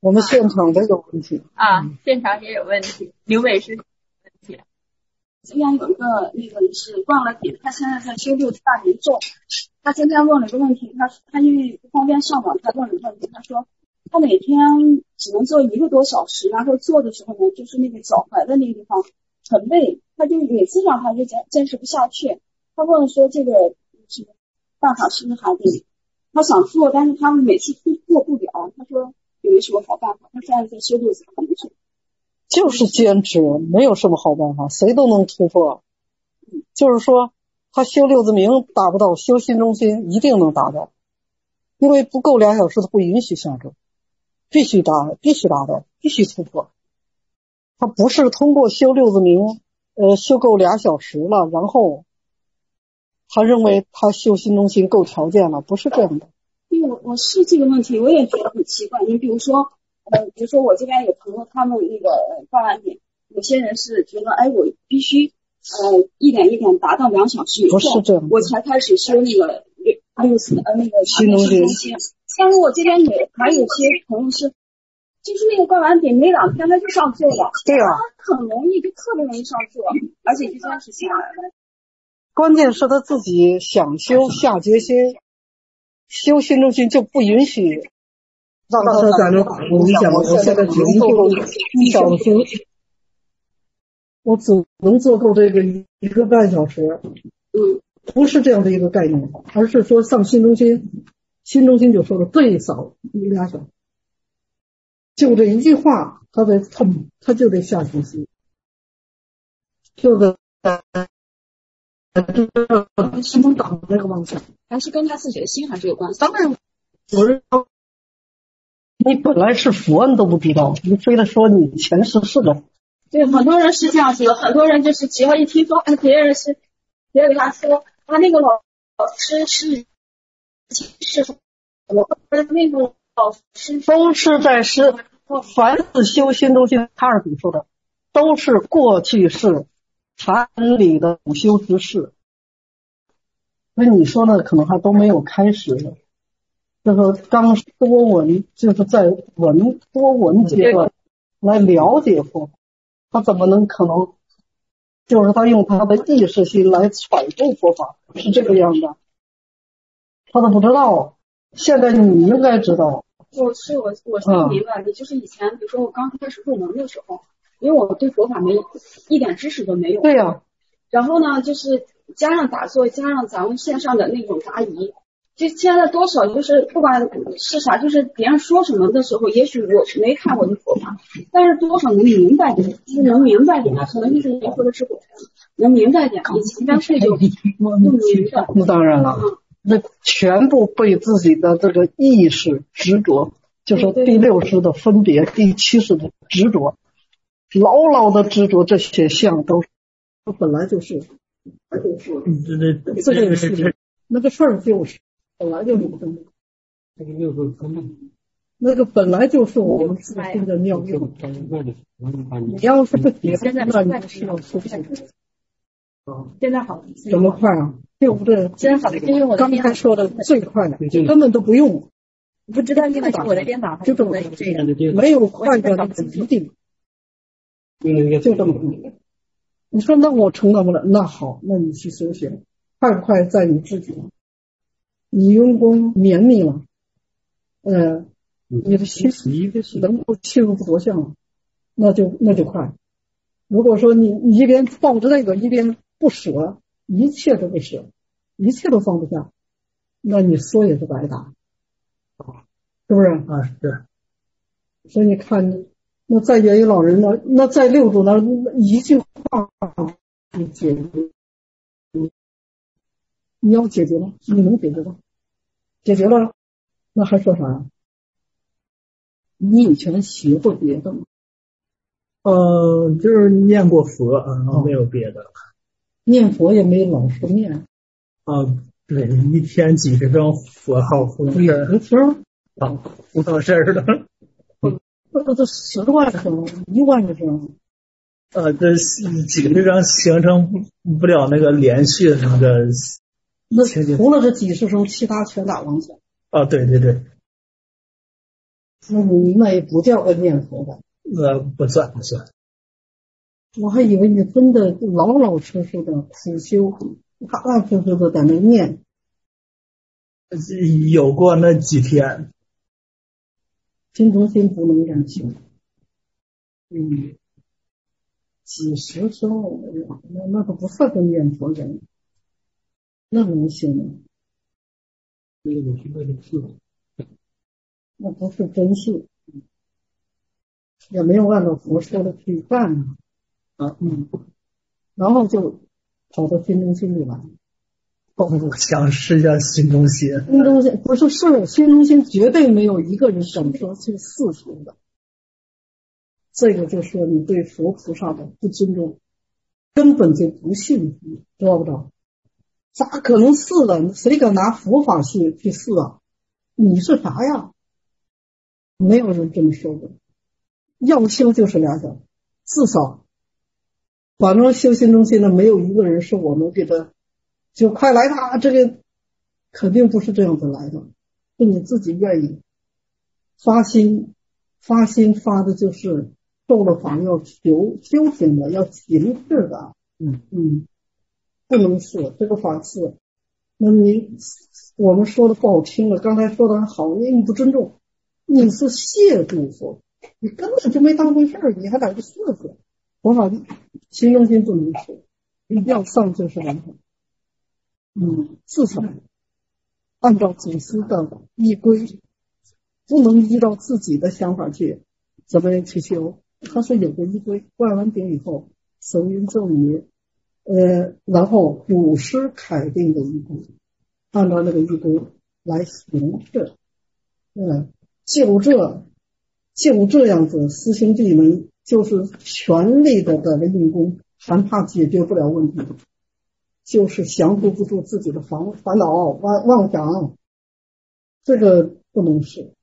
我们现场都有问题现场也有问题。刘美是问题。 今天有一个那个是逛了点，他现在在修6大年咒。他今天问了一个问题，他因为不方便上网，他问了一个问题，他说他每天只能做1个多小时，然后做的时候呢，就是那个脚踝的那个地方很累，他就每次让他就坚持不下去。他问说这个什么办法是不是还得他想做，但是他每次都做不了。他说有没有什么好办法？他现在在修6大年咒。 就是坚持，没有什么好办法，谁都能突破。就是说他修6字明达不到，修心中心一定能达到，因为不够2小时他不允许下咒，必须达到，必须突破。他不是通过修6字明修够2小时了，然后他认为他修心中心够条件了，不是这样的。 因为我是这个问题，我也觉得很奇怪。你比如说我这边有朋友，他们那个挂完点，有些人是觉得我必须一点一点达到2小时以后， 不是这样， 我才开始修那个那个心中心。 但是我这边还有些朋友是，就是那个挂完点没2天他就上座了， 对啊， 他很容易，就特别容易上座，而且就坚持下来了。 关键是他自己想修，下决心修心中心，就不允许让他在这打工。你想，我现在只能做够1小时，我只能做够这个1个半小时。不是这样的一个概念，而是说上心中心，心中心就说了最少2小时，就这一句话，他就得下决心，就得心中打那个妄想， 还是跟他自己的心还是有关系。 当然有人说你本来是佛你都不知道，你非得说你前世是个佛。 对，很多人是这样子的，很多人就是只要一听说别人给他说那个老师是我和那个老师都是在凡是修心中心，卡尔比说的都是过去式禅理的苦修之事。所以你说的可能还都没有开始呢，就是刚多闻，就是在多闻阶段来了解佛法，他怎么能可能就是他用他的意识心来揣度佛法，是这个样的，他都不知道。现在你应该知道。 我是明白的，就是以前比如说我刚开始入门的时候，因为我对佛法没一点知识都没有。 对呀。 然后呢，就是加上打坐，加上咱们线上的那种答疑，就现在多少就是不管是啥，就是别人说什么的时候，也许我没看过的佛法，但是多少能明白点，就是能明白点，可能就是您说的是能明白点，以前干脆就不明白。 那当然了，那全部被自己的这个意识执着，就是第6识的分别，第7识的执着，牢牢的执着这些相都是本来就是，这个是那个事儿就是本来就是不正常，那个本来就是我们自己的妙用。你要是不解释，那你是要出现。 现在好， 怎么快啊？对不对？ 现在好，因为我刚才说的最快的，根本都不用。 不知道因为是我的电脑， 就这么没有快的那个一定，就这么。你说那我承担不了，那好，那你去修行，快不快在你自己。你用功绵密了，你的心能够切入不着相了，那就快。如果说你一边抱着那个一边不舍，一切都不舍，一切都放不下，那你说也是白搭，是不是？是。所以你看，那在元宇老人呢，那在6祖那一句话你解决，你要解决吗？你能解决吗？解决了，那还说啥？你以前学过别的吗？ 就是念过佛，然后没有别的。 念佛也没老是念。 对，一天几十声佛号，胡事胡闹事儿的。 这10万声，1万声。 这几十声形成不了那个连续的那个。 那除了这几十声，其他全打妄想。 对对对。 那也不叫恩念佛的。 不算。 我还以为你真的老老实实的苦修，踏踏实实的在那念。 有过那几天。 心中心不能让修。几十周，那都不算个念佛人，那能行吗？那不是真信，也没有按照佛说的去干然后就跑到心中心里来。 我想试一下心中心。 心中心不是心中心，绝对没有一个人敢说去四处的。这个就说你对佛菩萨的不尊重，根本就不信佛，知道不知道？咋可能是了？谁敢拿佛法去试啊？你是啥呀？没有人这么说过。要修就是两个，至少反正修心中心的没有一个人是我们给他就快来吧，这个肯定不是这样子来的，是你自己愿意发心发的就是受了法要修行的，要行事的。不能是这个法是，那我们说的不好听了，刚才说的还好，因为你不尊重，你是亵渎佛，你根本就没当回事儿，你还在这亵渎佛法。心中心不能是，要上就是完成。至少按照祖师的依规，不能依照自己的想法去怎么样去修，它是有个依规。灌完顶以后，手云咒语，然后古师楷定的依规，按照那个依规来行事。就这样子，师兄弟们就是全力的在那用功，还怕解决不了问题，就是降服不住自己的烦恼妄想，这个不能是。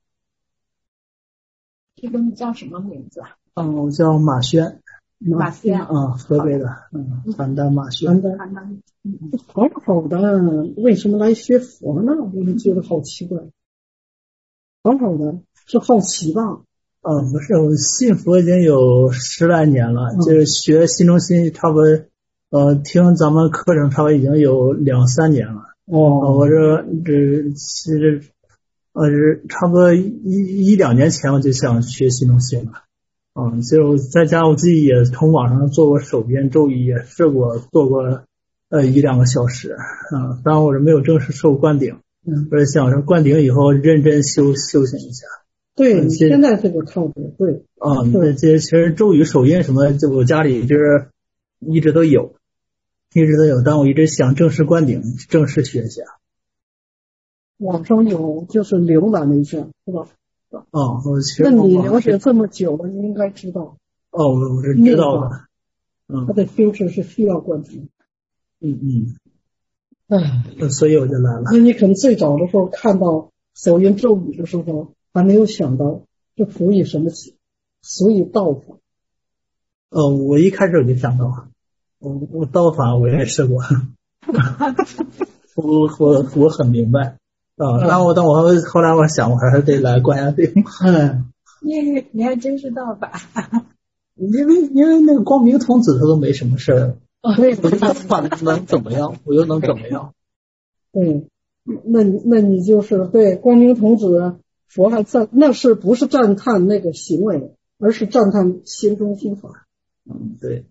这个你叫什么名字啊？ 我叫马轩。 马轩河北的，邯郸马轩。 好好的，为什么来学佛呢？我就觉得好奇怪。好好的，是好奇吧？ 不是，我信佛已经有10来年了，就是学心中心差不多，听咱们课程差不多已经有2、3年了。我这其实差不多1、2年前我就想学心中心了。就在家我自己也从网上做过手边咒语，也试过做过1、2个小时。当然我是没有正式受灌顶，我是想着灌顶以后认真修行一下。 对，你现在这个靠谱，对。 这其实咒语手印什么，就我家里就是一直都有，但我一直想正式灌顶，正式学一下。 网上有，就是浏览了一下，是吧？ 那你了解这么久了，你应该知道。 我是知道的。 它的修持是需要灌顶。 所以我就来了。 那你可能最早的时候看到手印咒语的时候，还没有想到这属于什么起，属于道法。 我一开始我就想到，我道法我也试过，我很明白。但我后来我想，我还是得来灌下顶。 你还真是道法。 因为那个光明童子他都没什么事儿，我能怎么样？我又能怎么样？ 那你就是对光明童子，佛还赞，那是不是赞叹那个行为，而是赞叹心中心法。 对。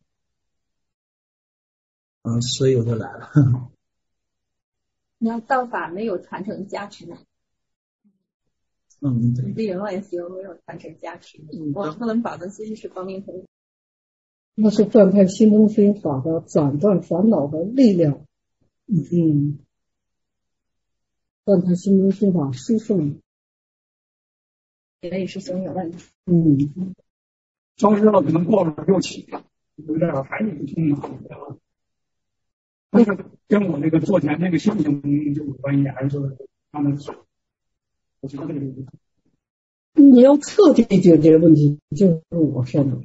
所以我就来了。 你要道法没有传承加持呢？ 对。 自己乱修没有传承加持，我不能保证自己是光明童子。 那是赞叹心中心法的斩断烦恼的力量。赞叹心中心法殊胜。 你那师兄有问题。 烧失了可能过了6、7年，有点还是不通的。但是跟我那个做前那个心情就有关系，还是说他们我觉得你要彻底解决问题，就是我说的。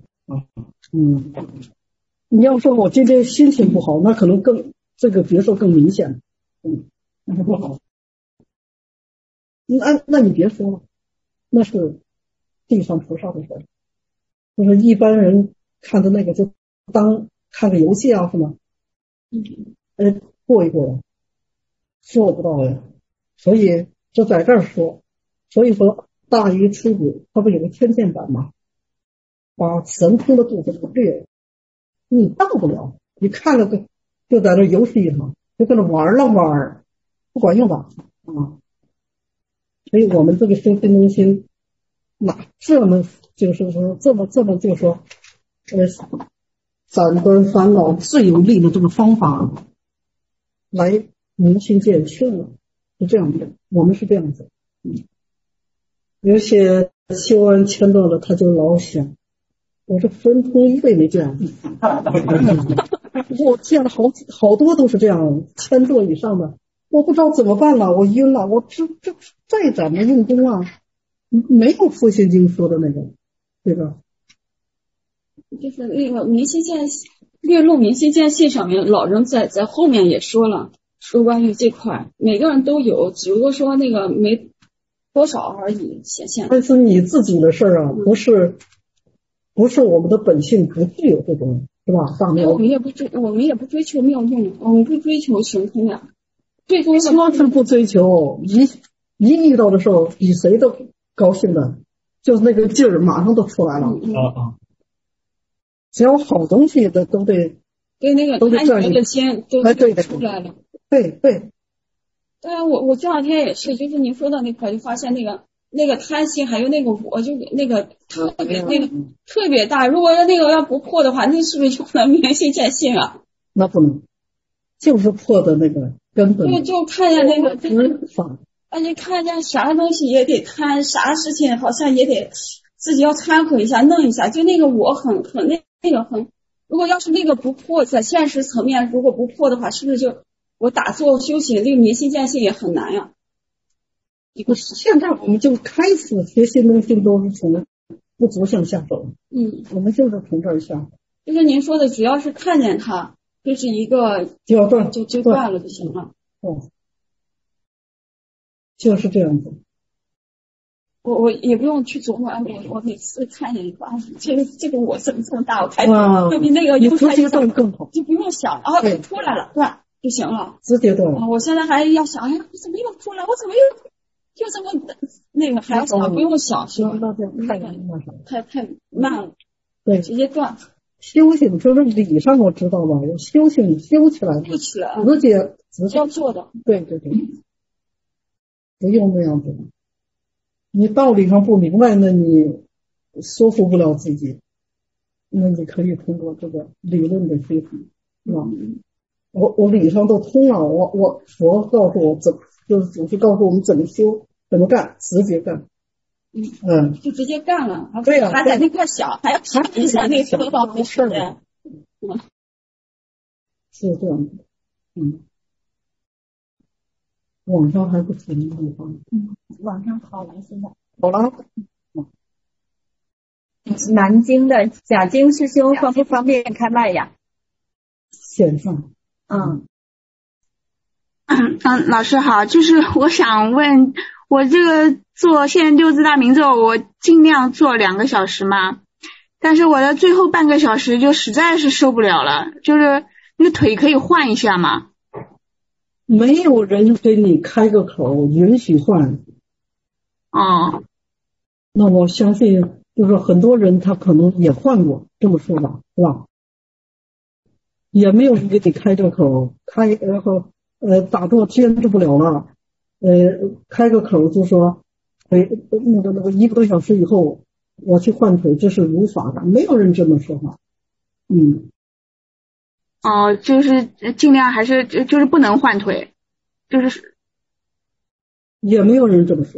你要说我今天心情不好，那可能这个别说更明显。 那是不好。 那你别说了，那是地上菩萨的事儿，就是一般人看的那个就当看个游戏啊什么，过一过做不到呀。所以就在这儿说，所以说大鱼出谷，它不有个天剑版吗？把神通的部分都略，你到不了，你看了个就在那游戏上，就跟那玩了玩，不管用吧啊。所以我们这个修心中心，哪这么就是说这么就说斩断烦恼最有力的这个方法来明心见性了，是这样的，我们是这样子。有些修完签到了，他就老想，我这分通一辈没这样。我见了好多都是这样，签座以上的，我不知道怎么办了，我晕了，我这再怎么用功啊，没有佛心经说的那个，对吧？ 就是那个明心见略录明心见性上面，老人在后面也说了，说关于这块每个人都有，只不过说那个没多少而已显现。 但是你自己的事儿啊，不是我们的本性不具有这种，是吧？大妙， 我们也不追求妙用，我们不追求神通呀。最终说是不追求，一遇到的时候，比谁都高兴的，就是那个劲儿马上都出来了。只要好东西的都得对那个贪觉的心都出来了。 对。 对啊，我这两天也是，就是你说的那块，就发现那个贪心还有那个我就那个特别大。如果要不破的话，那是不是就不能明心见性啊？ 那不能，就是破的那个根本。 就看见那个法， 而且看见啥东西也得贪，啥事情好像也得自己要掺和一下，弄一下。就那个我很那个很，如果要是那个不破，在现实层面如果不破的话，是不是就我打坐修行那个明心见性也很难呀？ 现在我们就开始学新东西都是从不足向下手。我们就是从这儿下手。 就是您说的，只要是看见它，就是一个就要断， 就断了就行了。 就是这样子。 我也不用去琢磨，我每次看见一个，这个我怎么这么大，我开就比那个你直接断更好， 就不用想，然后出来了断就行了， 直接断。 我现在还要想，哎，我怎么又出来？我怎么又这么那个还要想，不用想，是吧？太慢了， 对， 直接断。 修行就是理上我知道吧，修行修起来， 不起来， 直接要做的。 对，不用那样子。你道理上不明白，那你说服不了自己，那你可以通过这个理论的学习，是吧？我理上都通了，我佛告诉我就是祖师告诉我们怎么修怎么干，直接干。 就直接干了。 对呀， 还在那块想，还要想一下那个没事的。是这样的。网上还不行的地方。 网上好了，现在好了。 南京的贾晶师兄方不方便开麦呀？ 线上。 老师好，就是我想问，我这个做现在六字大明咒，我尽量做2个小时嘛，但是我的最后半个小时就实在是受不了了，就是那个腿可以换一下吗？ 没有人给你开个口允许换。那我相信就是很多人他可能也换过，这么说吧，是吧？也没有人给你开这个口，然后打坐坚持不了了，开个口就说那个1个多小时以后我去换腿，这是如法的，没有人这么说话。 就是尽量还是就是不能换腿，就是也没有人这么说。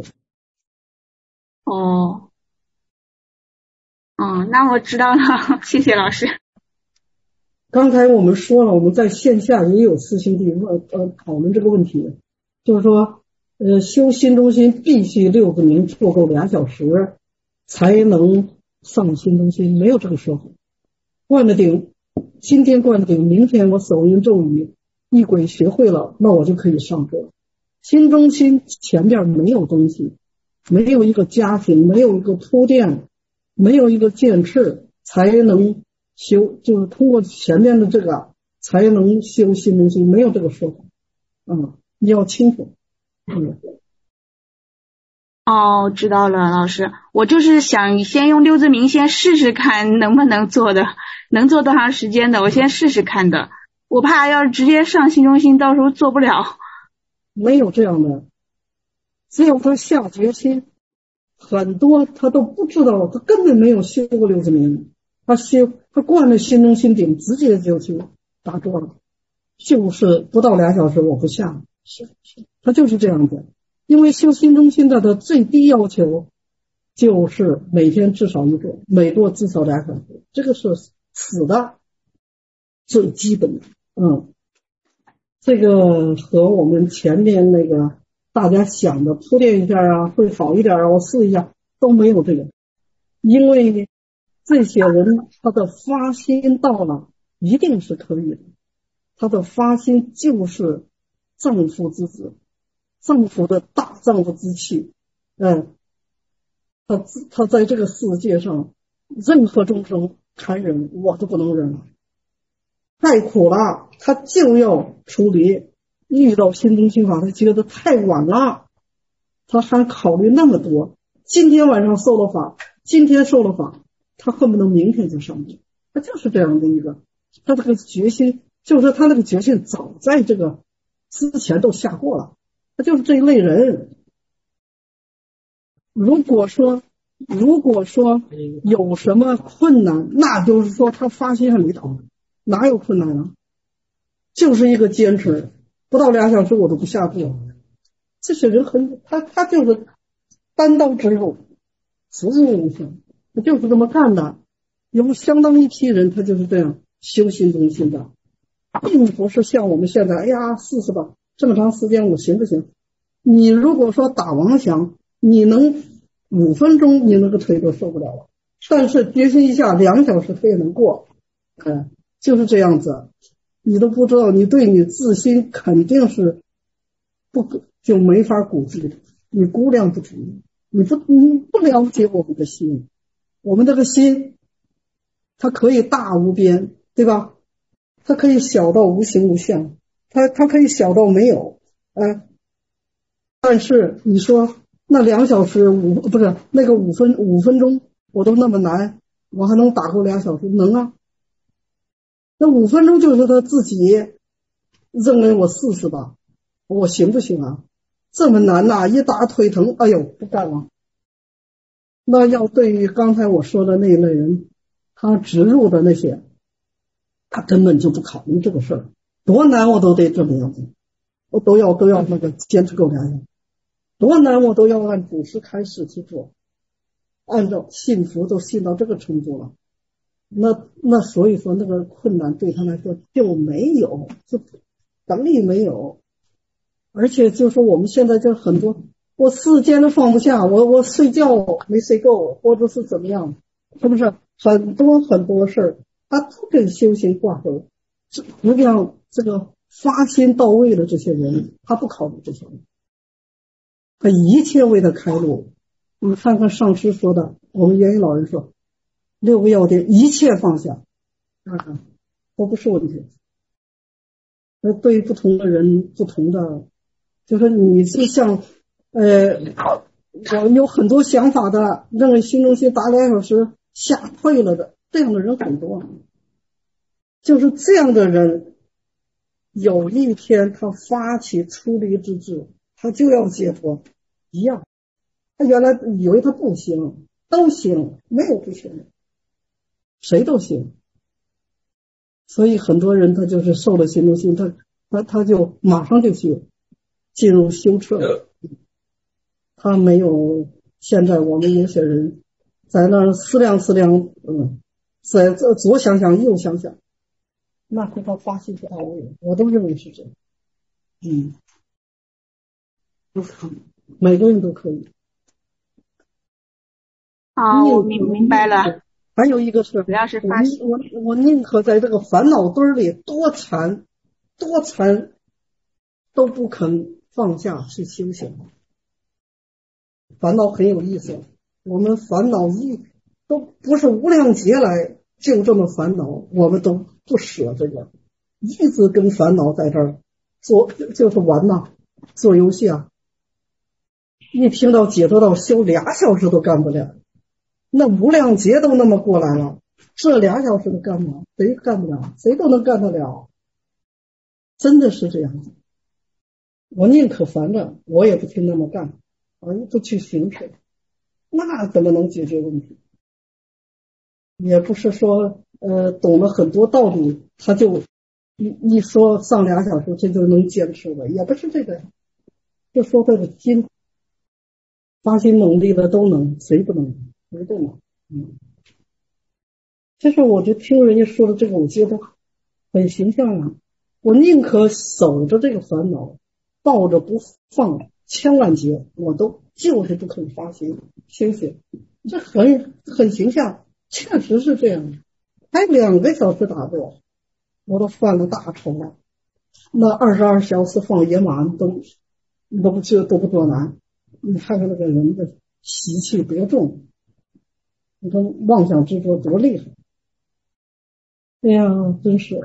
那我知道了，谢谢老师。 刚才我们说了，我们在线下也有师兄弟讨论这个问题，就是说修心中心必须6个名做够2小时才能上心中心，没有这个说法。灌了顶，今天灌了顶，明天我手音咒语一轨学会了，那我就可以上课。心中心前边没有东西， 没有一个家庭，没有一个铺垫，没有一个剑翅，才能修，就是通过前面的这个才能修心中心，没有这个说法。你要清楚。 哦，知道了，老师，我就是想先用六字明先试试看能不能做的，能做多长时间的，我先试试看的。我怕要是直接上心中心，到时候做不了。 没有这样的，只有他下决心，很多他都不知道，他根本没有修过六字明，他惯了心中心顶，直接就去打坐了，就是不到2小时我不下，他就是这样子。因为修心中心的最低要求就是每天至少一个，每做至少2小时，这个是死的最基本的。这个和我们前面那个大家想的铺垫一下啊，会好一点啊，我试一下，都没有这个。因为这些人他的发心到了一定是可以的，他的发心就是丈夫之子，丈夫的大丈夫之气。他在这个世界上任何众生残忍我都不能忍，太苦了，他就要处理。遇到心中心法他觉得太晚了，他还考虑那么多，今天晚上受了法，今天受了法，他恨不得明天就上去。他就是这样的一个，他这个决心，就是他那个决心早在这个之前都下过了，他就是这一类人。如果说有什么困难，那就是说他发心很离岛，哪有困难啊？就是一个坚持，不到2小时我都不下步。这些人他就是单刀直入，直入无声，他就是这么干的。有相当一批人他就是这样修心中心的，并不是像我们现在试试吧，这么长时间我行不行？你如果说打王翔，你能5分钟你那个腿都受不了了，但是决心一下2小时他也能过。就是这样子，你都不知道，你对你自心肯定是就没法估计的，你估量不准，你不了解我们的心。我们这个心它可以大无边，对吧？它可以小到无形无相，它可以小到没有。但是你说那2小时不是那个5分钟我都那么难，我还能打过2小时？能啊。那5分钟就是他自己认为我试试吧，我行不行啊？这么难呐，一打腿疼，哎呦不干了。那要对于刚才我说的那一类人，他植入的那些，他根本就不考虑这个事儿，多难我都得这么样子，我都要那个坚持够2小时，多难我都要按祖师开示去做，按照信服都信到这个程度了。那所以说那个困难对他来说就没有，就等于没有。而且就说我们现在就很多，我4天都放不下，我睡觉没睡够，或者是怎么样，是不是很多事儿他都跟修行挂钩。实际上这个发心到位的这些人，他不考虑这些人，他一切为他开路。你看看上师说的，我们元一老人说6个要点，一切放下，都不是问题。那对于不同的人，不同的，就是你是像我有很多想法的，认为心中心打2小时吓退了的，这样的人很多。就是这样的人，有一天他发起出离之志，他就要解脱一样。他原来以为他不行，都行，没有不行的，谁都行。所以很多人他就是受了心中心，他就马上就去进入修彻，他没有现在我们有些人在那思量，在这左想想右想想，那是他发心不到位，我都认为是这样。每个人都可以。 好，我明白了。 还有一个是， 主要是发心， 我宁可在这个烦恼堆里多缠都不肯放下去修行。 烦恼很有意思，我们烦恼都不是无量劫来就这么烦恼，我们都不舍这个，一直跟烦恼在这儿做，就是玩呐，做游戏啊。一听到解脱道修2小时都干不了，那无量劫都那么过来了，这2小时都干不了，谁干不了？谁都能干得了，真的是这样子。我宁可烦着，我也不去那么干，不去行持，那怎么能解决问题？也不是说懂了很多道理，他就一说上2小时这就能坚持了，也不是这个，就说这个心发心努力的都能，谁不能？谁都能。其实我就听人家说的这个，我觉得很形象啊。我宁可守着这个烦恼，抱着不放，千万劫我都就是不肯发心修行，这很形象，确实是这样。还2个小时打坐，我都犯了大仇了。那22小时放野马都不多难。你看看那个人的习气多重，你说妄想执着多厉害。哎呀，真是。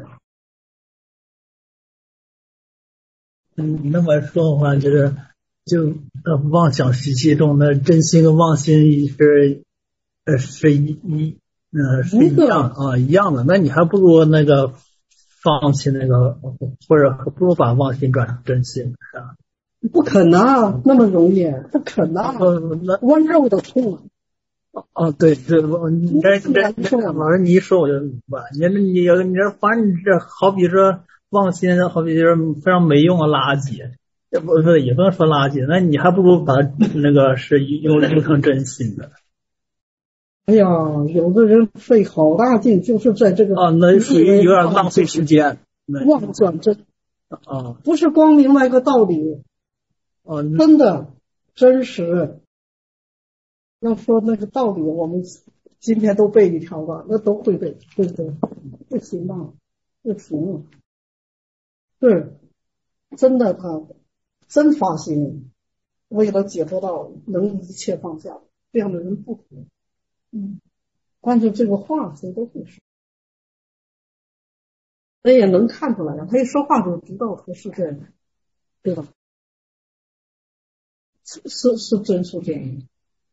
那么说的话，就妄想习气中的真心跟妄心是一样啊，一样的。那你还不如那个放弃那个，或者不如把妄心转成真心，是吧？ 不可能那么容易，不可能，温柔的痛。 对，这老师你一说我就明白。你这反正你这好比说妄心，好比就是非常没用的垃圾，也不能说垃圾，那你还不如把那个是用成真心的。 哎呀，有的人费好大劲，就是在这个那属于有点浪费时间， 妄转真不是光明白个道理。真的真实。要说那个道理，我们今天都背一条吧，那都会背，对不对？不行啊，不行。是真的，他真发心，为了解脱道，能一切放下，这样的人不多。但是这个话谁都会说，他也能看出来，他一说话就知道他是这样，对吧？是真是这样的。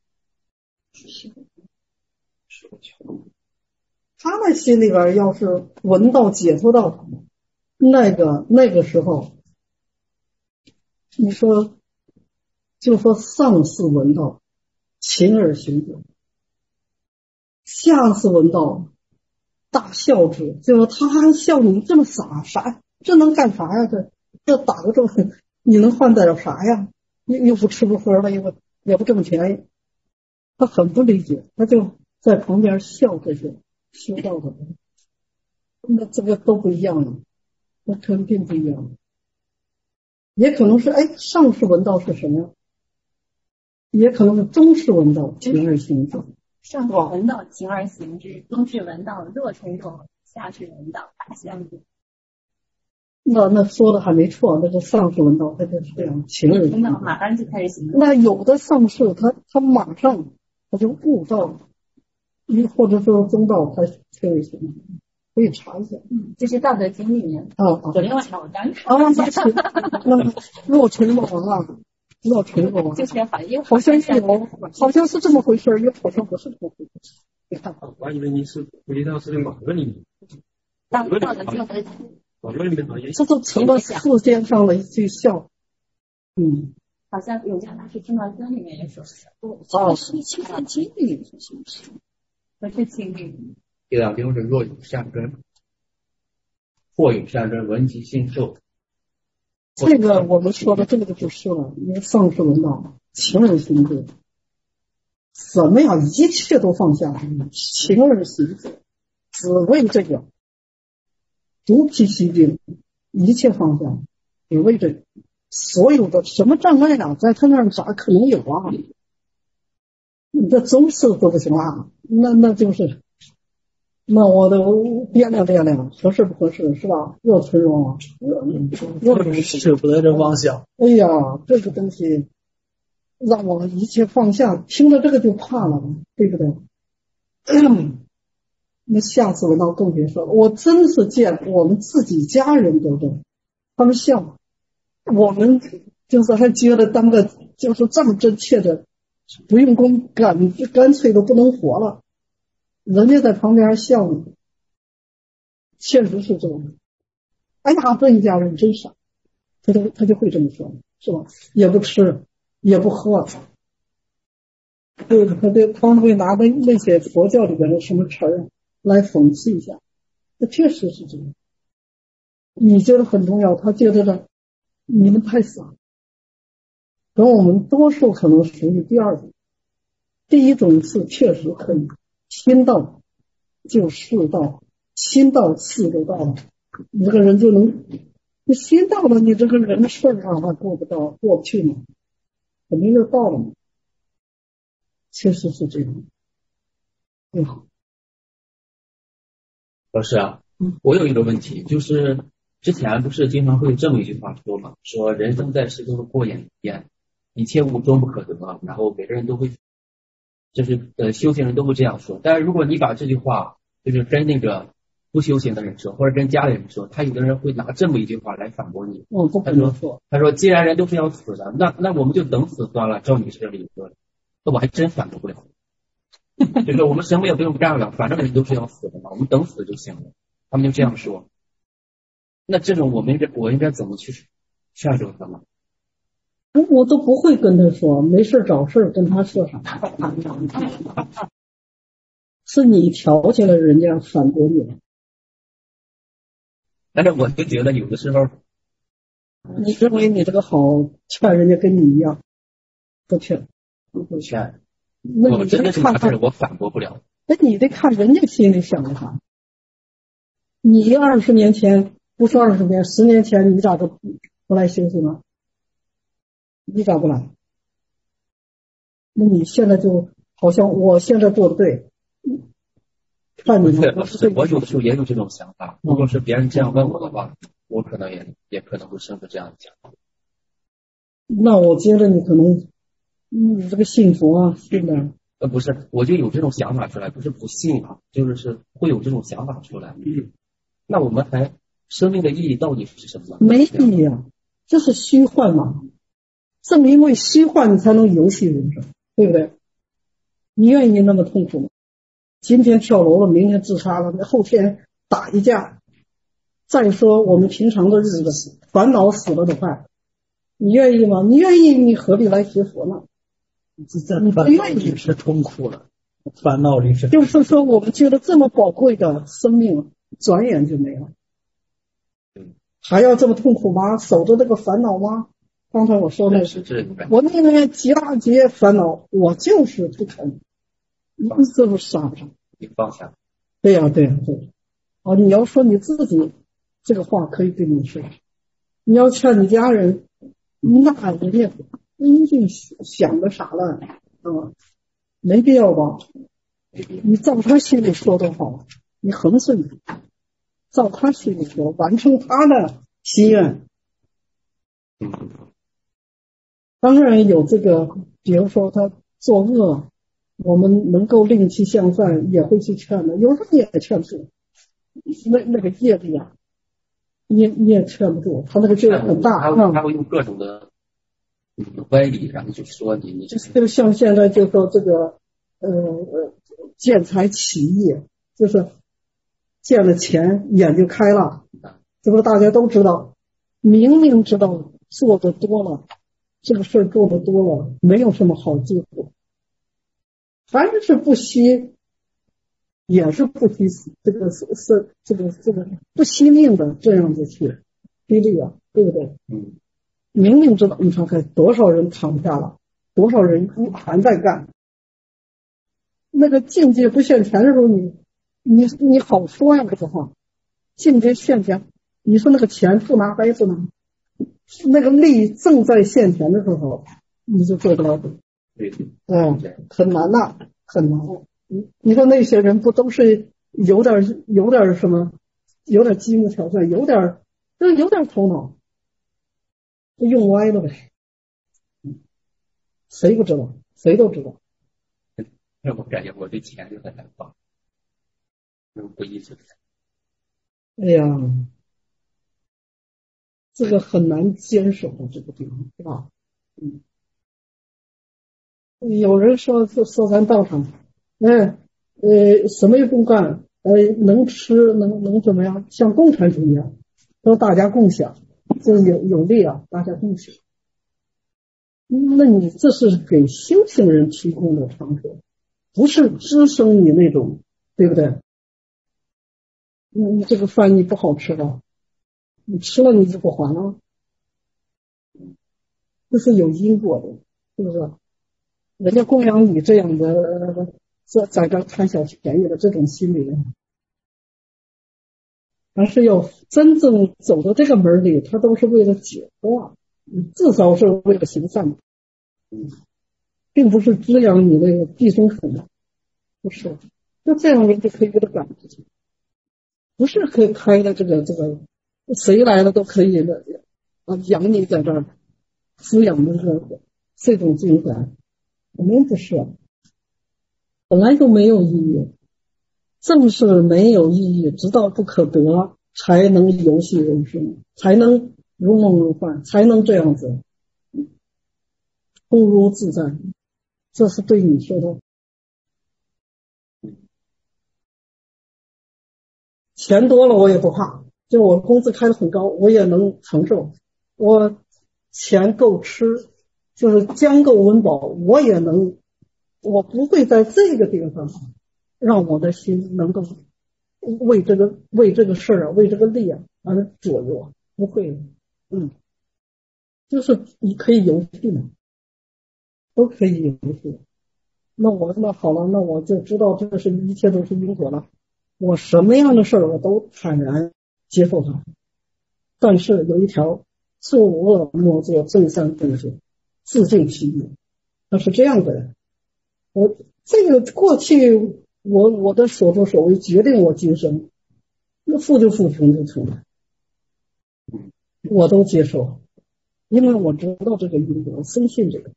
他们心里边要是闻到解脱道，那个时候，你说就说上士闻道，勤而行之；下士闻道，大笑之。就说他还笑你这么傻，这能干啥呀？这打个咒，你能换得了啥呀？又不吃不喝的，也不挣钱，他很不理解，他就在旁边笑这些修道的人。那这个都不一样了，那肯定不一样。也可能是上士闻道是什么呀？也可能是中士闻道，勤而行之。 上士闻道，勤而行之；中士闻道，若成若往；下士闻道，大相径。 那说的还没错，那个上士闻道，他就是这样，勤而行之， 马上就开始行。 那有的上士他马上他就悟到了，或者说中道，他勤而行之，可以查一下。 这是《道德经》里面。昨天晚上我刚查。 那若成若往啊，若成若往， 就是要反应。 好像是这么回事，又好像不是这么回事。你看， 我以为你是回到是马论里面。 道德经。 这都成了世间上的一句笑。 好像有家大师正道经里面也说是。 是清净经里面是不是？ 不是清净。 第二经是若有善根，或有善根，闻其心受。 这个我们说的这个就是了，因为上士闻道，勤而行之。什么呀？一切都放下，勤而行之，只为这个。独辟蹊径，一切放下，只为这个。所有的什么障碍啊，在他那儿咋可能有啊？你这中士都不行啊，那就是，那我都掂量，合适不合适是吧？若成若往， 舍不得这妄想。 哎呀，这个东西让我一切放下，听着这个就怕了，对不对？那下次闻到更别说了。我真是见我们自己家人都这样，他们笑我们，就是还觉得当个就是这么真切的，不用功干脆都不能活了。人家在旁边笑你，确实是这样。哎呀，这一家人真傻，他就会这么说，是吧？也不吃，也不喝。对，他们会拿那些佛教里边的什么词儿来讽刺一下，那确实是这样。你觉得很重要，他觉得呢，你们太傻。而我们多数可能属于第二种，第一种是确实可以，心到就事到，心到事就到了，你这个人就能，你心到了，你这个人事啊过不去嘛，肯定就到了嘛。确实是这样。对。 老师啊，我有一个问题，就是之前不是经常会有这么一句话说嘛，说人生在世都是过眼云烟，一切物终不可得，然后每个人都会，就是修行人都会这样说。但是如果你把这句话就是跟那个不修行的人说，或者跟家里人说，他有的人会拿这么一句话来反驳你。他说既然人都是要死的，那我们就等死算了，照你这个理论，那我还真反驳不了。就是我们什么也不用干了，反正人都是要死的嘛，我们等死就行了。他们就这样说。那这种我应该怎么去劝说他们？ 我都不会跟他说，没事找事跟他说啥。是你挑起了人家反驳你了。 但是我就觉得有的时候， 你认为你这个好，劝人家跟你一样，不劝， 不劝。 那我真的是拿事我反驳不了。 那你得看人家心里想的啥。你20年前，不说20年，10年前，你咋不来修行呢？你咋不来？那你现在就好像我现在做的对，看你们。 我有的时候也有这种想法。如果是别人这样问我的话，我可能也可能会生出这样的想法。 那我觉得你可能。你这个信佛啊，信的不是，我就有这种想法出来，不是不信啊，就是会有这种想法出来。那我们生命的意义到底是什么？ 没意义啊，这是虚幻嘛。正因为虚幻，你才能游戏人生，对不对？你愿意那么痛苦吗？今天跳楼了，明天自杀了，后天打一架。再说我们平常的日子，烦恼死了的快，你愿意吗？你愿意，你何必来学佛呢？ 你不愿意是痛苦了，烦恼里是。 就是说，我们觉得这么宝贵的生命，转眼就没了，还要这么痛苦吗？守着这个烦恼吗？刚才我说的是，我宁愿极大劫烦恼，我就是不肯。你这不傻吗？ 你放下。 对呀，对呀，对。哦，你要说你自己这个话可以对你说，你要劝你家人，那人家一定想的啥了啊？没必要吧？你照他心里说都好，你恒顺，照他心里说，完成他的心愿。当然有这个，比如说他作恶，我们能够令其向善，也会去劝的。有时候你也劝不住，那个业力啊，你也劝不住，他那个劲儿很大。 他会用各种的歪理，然后就说你就像现在就说这个见财起意，就是见了钱眼就开了，这不是大家都知道，明明知道做的多了，这个事儿做的多了，没有什么好结果，凡是不惜，也是不惜这个不惜命的这样子去激励啊，对不对？明明知道，你看看多少人躺下了，多少人还在干。那个境界不现前的时候，你好说呀，这个话。境界现前，你说那个钱不拿白不拿，那个力正在现前的时候，你就做不了主。很难呐，很难。你说那些人不都是有点什么，有点机目挑战，有点头脑。用歪了呗。 谁不知道？谁都知道。 那我感觉我对钱就很害怕，不意识。 哎呀，这个很难坚守的这个地方，是吧？有人说咱道上，什么也不干，能吃能怎么样？像共产主义一样，说大家共享，这有利啊，大家共享。那你这是给修行人提供的场所，不是支撑你那种，对不对？你这个饭你不好吃了，你吃了你就不还了，这是有因果的，是不是？人家供养你这样的，在这贪小便宜的这种心理，而是要真正走到这个门里，他都是为了解脱，至少是为了行善，并不是滋养你那个寄生虫，不是，就这样人就可以给他赶出去，不是可以开的这个，谁来了都可以的养你在这儿滋养的这种精神。我们不是，本来就没有意义，正是没有意义，直到不可得，才能游戏人生，才能如梦如幻，才能这样子通如自在。这是对你说的。钱多了我也不怕，就我工资开得很高，我也能承受，我钱够吃，就是将够温饱，我也能，我不会在这个地方让我的心能够为这个事儿啊，为这个利啊而左右，不会。就是你可以游戏嘛，都可以游戏。那好了，那我就知道这是一切都是因果了，我什么样的事儿我都坦然接受它。但是有一条，作恶莫作，众善奉行，自证其意。他是这样的人。我这个过去我的所作所为决定我今生，那富就富，穷就穷，我都接受，因为我知道这个因果，我深信这个。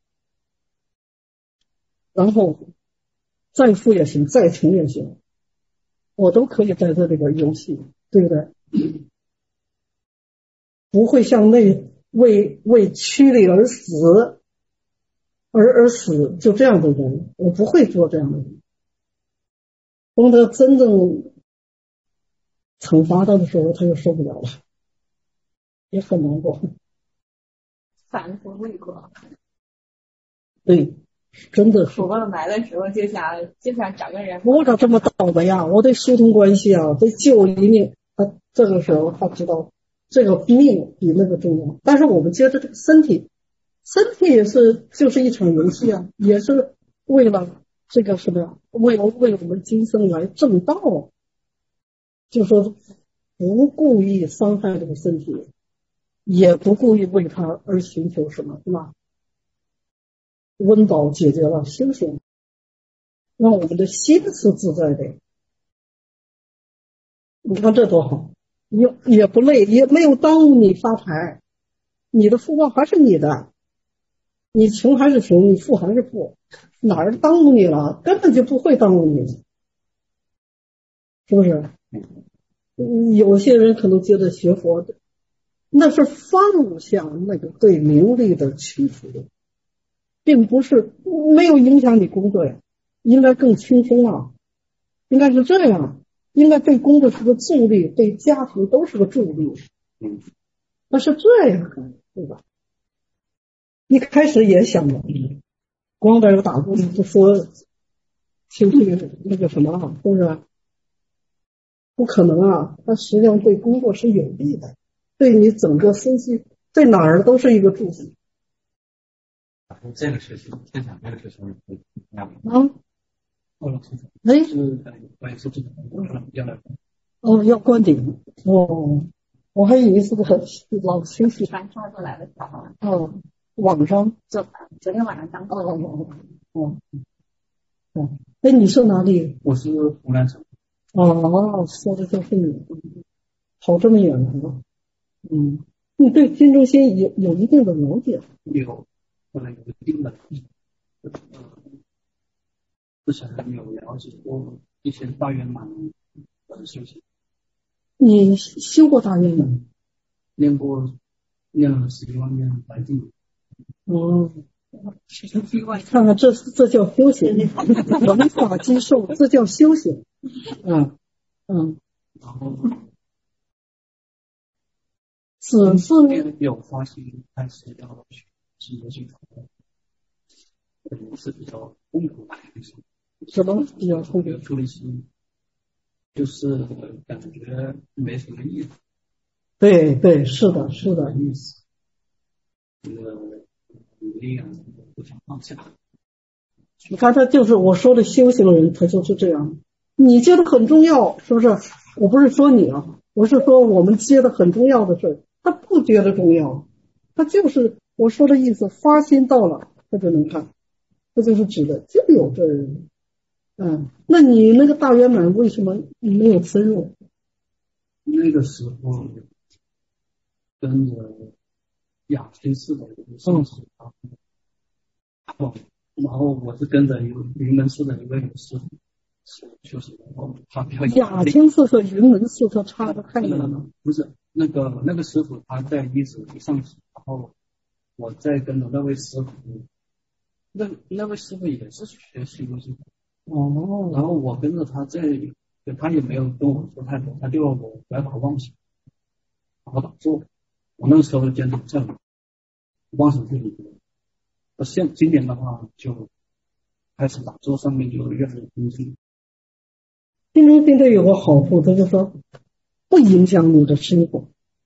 然后再富也行，再穷也行，我都可以在这里边游戏，对不对？不会像那为趋利而死而死，就这样的人，我不会做这样的人。等他真正惩罚他的时候，他就受不了了，也很难过。 反复胃口。 对，真的是。 福报来的时候就想找个人。 我咋这么倒霉呀？我得疏通关系啊，得救一命。这个时候他知道这个命比那个重要。但是我们接着这个身体也是就是一场游戏啊，也是为了这个什么呀？为我们今生来正道，就说不故意伤害这个身体，也不故意为他而寻求什么，是吧？温饱解决了心情，让我们的心是自在的。你看这多好，也不累，也没有耽误你发财，你的福报还是你的，你穷还是穷，你富还是富，哪儿耽误你了？根本就不会耽误你，是不是？有些人可能觉得学佛的那是放下那个对名利的屈服，并不是没有影响你工作呀，应该更轻松啊，应该是这样，应该对工作是个助力，对家庭都是个助力。那是这样的，对吧？一开始也想着光在这打工不说听那个什么啊，是不是？不可能啊，它实际上对工作是有利的，对你整个身心对哪儿都是一个助力。 这个事情，现场这个事情要关顶我还以为是个老休息传抄过来的时候网上昨天晚上当哎，你是哪里？ 我是湖南省。 说的就是你，跑这么远来了。你对金中心有一定的了解？ 有，后来有一定的。 之前有了解过一些大圆满的修行。 你修过大圆满？ 念了11万遍白净。 看看这叫修行，闻法即受，这叫修行。然后只是有发心开始要去直接去是比较痛苦的一些。 什么比较痛苦？ 出离心，就是感觉没什么意思。 对，是的意思。努力啊，不想放下。 你看他就是我说的修行的人，他就是这样。你觉得很重要，是不是？我不是说你啊，我是说我们接的很重要的事，他不觉得重要，他就是我说的意思，发心到了他就能看，这就是指的就有这人。那你那个大圆满为什么你没有深入？ 那个时候跟着雅清寺的一个上师，然后我是跟着云门寺的一位师傅修行，然后他比较雅清寺和云门寺它差得太远了。 不是那个师傅他在一直上师，然后我再跟着那位师傅，那位师傅也是学习修行。然后我跟着他他也没有跟我说太多，他就让我白法妄想，然后打坐。我那个时候坚持在妄想这里面。今年的话就开始打坐，上面就越来越精进。 心中心这有个好处，就是说不影响你的生活，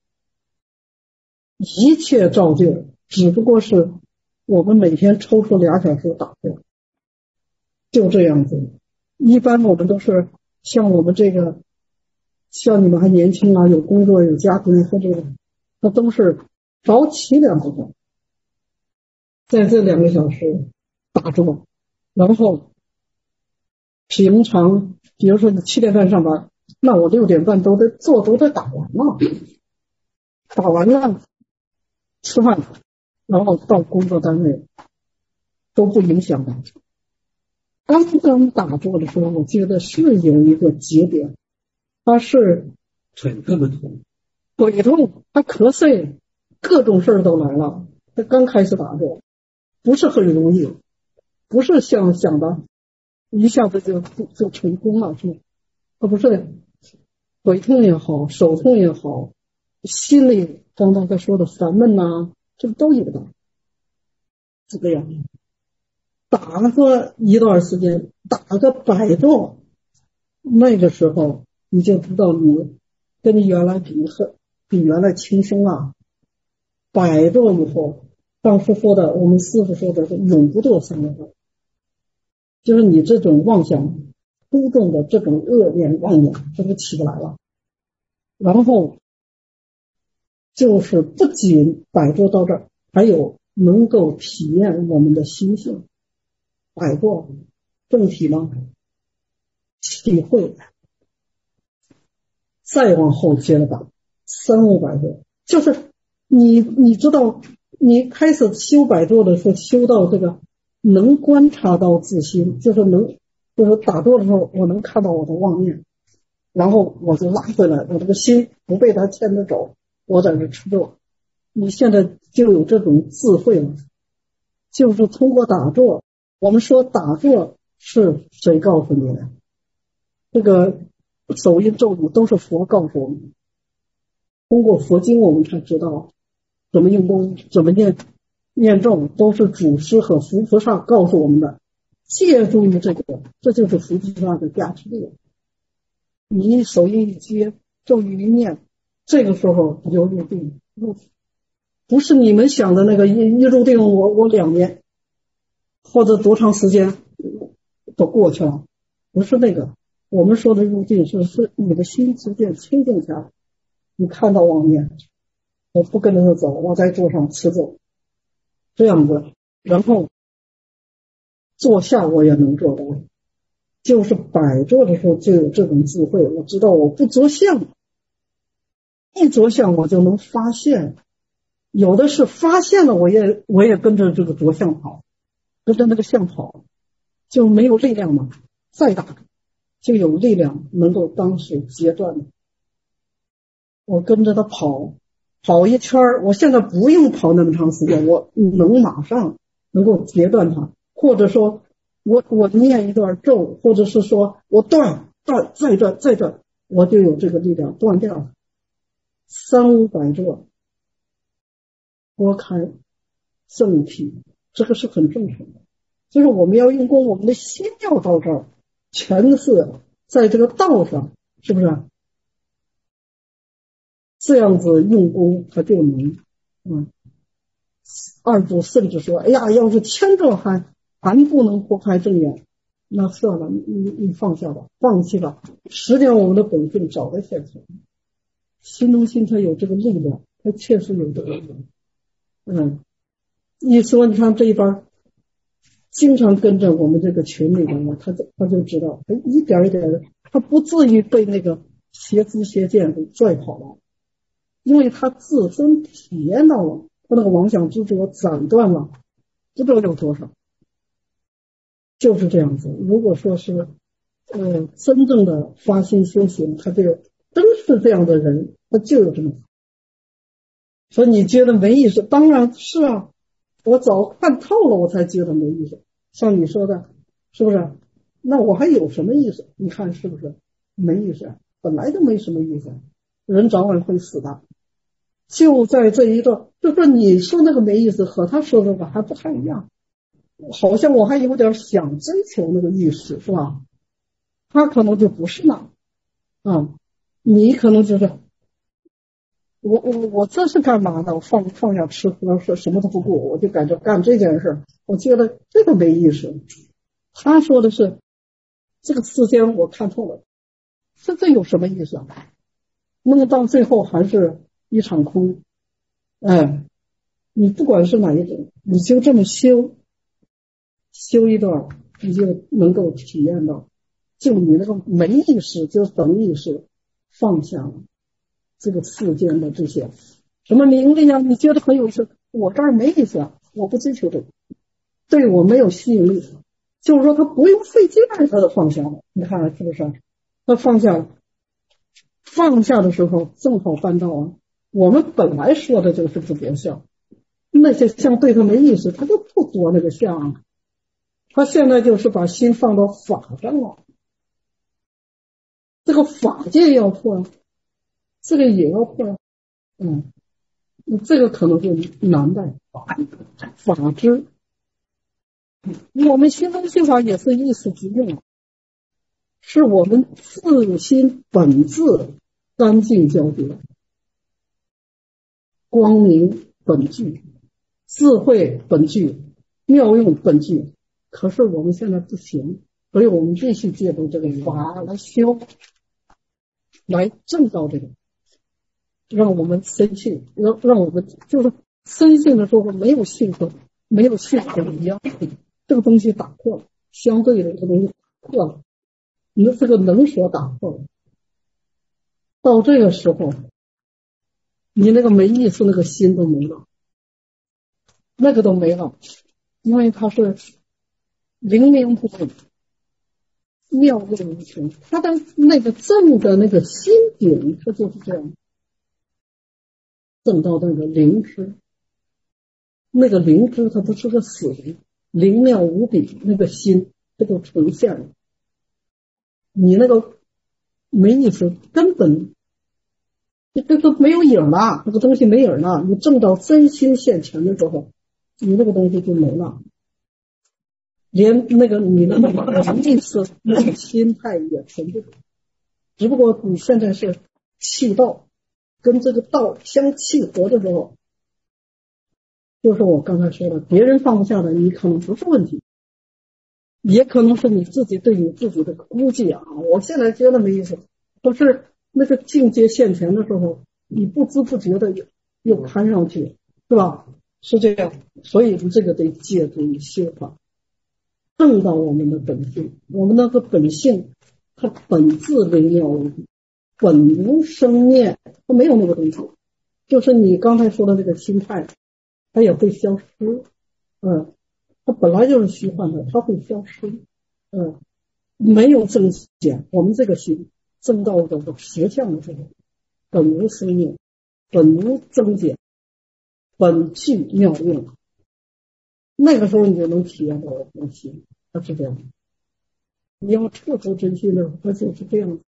一切照旧，只不过是我们每天抽出2小时打坐，就这样子。一般我们都是像我们这个，像你们还年轻啊，有工作有家庭或者那都是早起2个小时，在这2个小时打坐，然后平常比如说你7点半上班，那我6点半都得打完了，打完了吃饭，然后到工作单位都不影响的。刚刚打坐的时候，我觉得是有一个节点，他是腿特别痛， 腿痛，他咳嗽，各种事儿都来了。他刚开始打坐，不是很容易，不是想的一下子就成功了，是吗？他不是腿痛也好，手痛也好，心里刚才说的烦闷呐，这都有的，这个样。打个一段时间，打个100坐，那个时候你就知道你跟你原来比原来轻松了。100坐以后，当时说的，我们师父说的是永不堕3个字，就是你这种妄想出众的这种恶念妄念，这就起不来了。然后就是不仅100坐到这儿，还有能够体验我们的心性。100坐正体吗？体会，再往后接着打300-500坐，就是你知道，你开始修100坐的时候，修到这个能观察到自心，就是打坐的时候，我能看到我的妄念，然后我就拉回来，我这个心不被它牵着走，我在这持坐。你现在就有这种智慧了，就是通过打坐。我们说打坐是谁告诉你的？这个手印咒语都是佛告诉我们，通过佛经我们才知道怎么用功，怎么念咒，都是祖师和佛菩萨告诉我们的。借助于这个，这就是佛菩萨的加持力。你手印一接，咒语一念，这个时候你就入定，不是你们想的那个一入定我2年或者多长时间都过去了，不是那个。我们说的入定是你的心逐渐清净下来，你看到妄念，我不跟着他走，我在桌上持咒，这样子，然后坐下我也能做到，就是100坐的时候就有这种智慧，我知道我不着相，一着相我就能发现，有的是发现了我也跟着这个着相跑，跟着那个相跑， 就没有力量嘛，再打就有力量能够当时截断了。我跟着他跑一圈，我现在不用跑那么长时间，我能马上能够截断它，或者说我念一段咒，或者是说我断再断，我就有这个力量断掉300-500个拨开正体，这个是很正常的。就是我们要用功，我们的心要到这儿，全是在这个道上，是不是？这样子用功，他就能二祖甚至说，哎呀，要是千兆还不能拨开正眼，那算了，你放下吧，放弃吧。实际上我们的本性早在现前，心中心它有这个力量，它确实有这个力量。一说你看这一班经常跟着我们这个群里的，他就知道，他一点一点的，他不至于被那个邪知邪见给拽跑了，因为他自身体验到了，他那个妄想执着斩断了，不知道有多少。就是这样子。如果说是真正的发心修行，他就真是这样的人，他就有这么。所以你觉得没意思，当然是啊，我早看透了，我才觉得没意思。像你说的，是不是？那我还有什么意思？你看是不是没意思？本来就没什么意思，人早晚会死的。就在这一段，就是你说那个没意思和他说的吧还不太一样，好像我还有点想追求那个意识，是吧？他可能就不是那你可能就是我这是干嘛呢？我放下吃喝，说什么都不顾，我就感觉干这件事，我觉得这个没意思。他说的是这个世间我看透了，这有什么意思啊？那么到最后还是一场空。你不管是哪一种，你就这么修一段，你就能够体验到，就你那个没意识，就等于是放下了这个世间的这些什么名利啊，你觉得很有意思，我这儿没意思啊，我不追求这个，对我没有吸引力，就是说他不用费劲他就放下了。你看是不是？他放下了，放下的时候正好办到啊。我们本来说的就是不别相，那些相对他没意思，他就不多那个相啊。他现在就是把心放到法上了，这个法界要破，这个也要破。这个可能是难的法知。我们心中心法也是意识之用，是我们自心本质干净交接，光明本具，智慧本具，妙用本具。可是我们现在不行，所以我们必须借助这个法来修，来证到这个，让我们深信，让我们就是深信的时候没有信和一样，这个东西打破了，相对的这个东西打破了，你的这个能所打破了。到这个时候，你那个没意思，那个心都没了，那个都没了，因为它是灵明不动，妙用无穷。它的那个正的那个心顶，它就是这样，正到那个灵知，那个灵知它不是个死灵，灵妙无比，那个心它就呈现了。你那个没意思，根本这个没有影了，那个东西没影了。你正到真心现前的时候，你那个东西就没了，连那个你的那个意识、那个心态也存不住。只不过你现在是气道，跟这个道相契合的时候，就是我刚才说的，别人放不下的，你可能不是问题，也可能是你自己对你自己的估计啊。我现在觉得没意思，可是那个境界现前的时候，你不知不觉的又攀上去，是吧？是这样，所以这个得借助于修法，证到我们的本性。我们那个本性，它本质微妙无比，本无生灭，它没有那个东西。就是你刚才说的那个心态，它也会消失。它本来就是虚幻的，它会消失。 没有增减，我们这个心增到这个实相的时候，本无生命，本无增减，本具妙用。那个时候你就能体验到真心，它是这样。你要彻出真心的，它就是这样。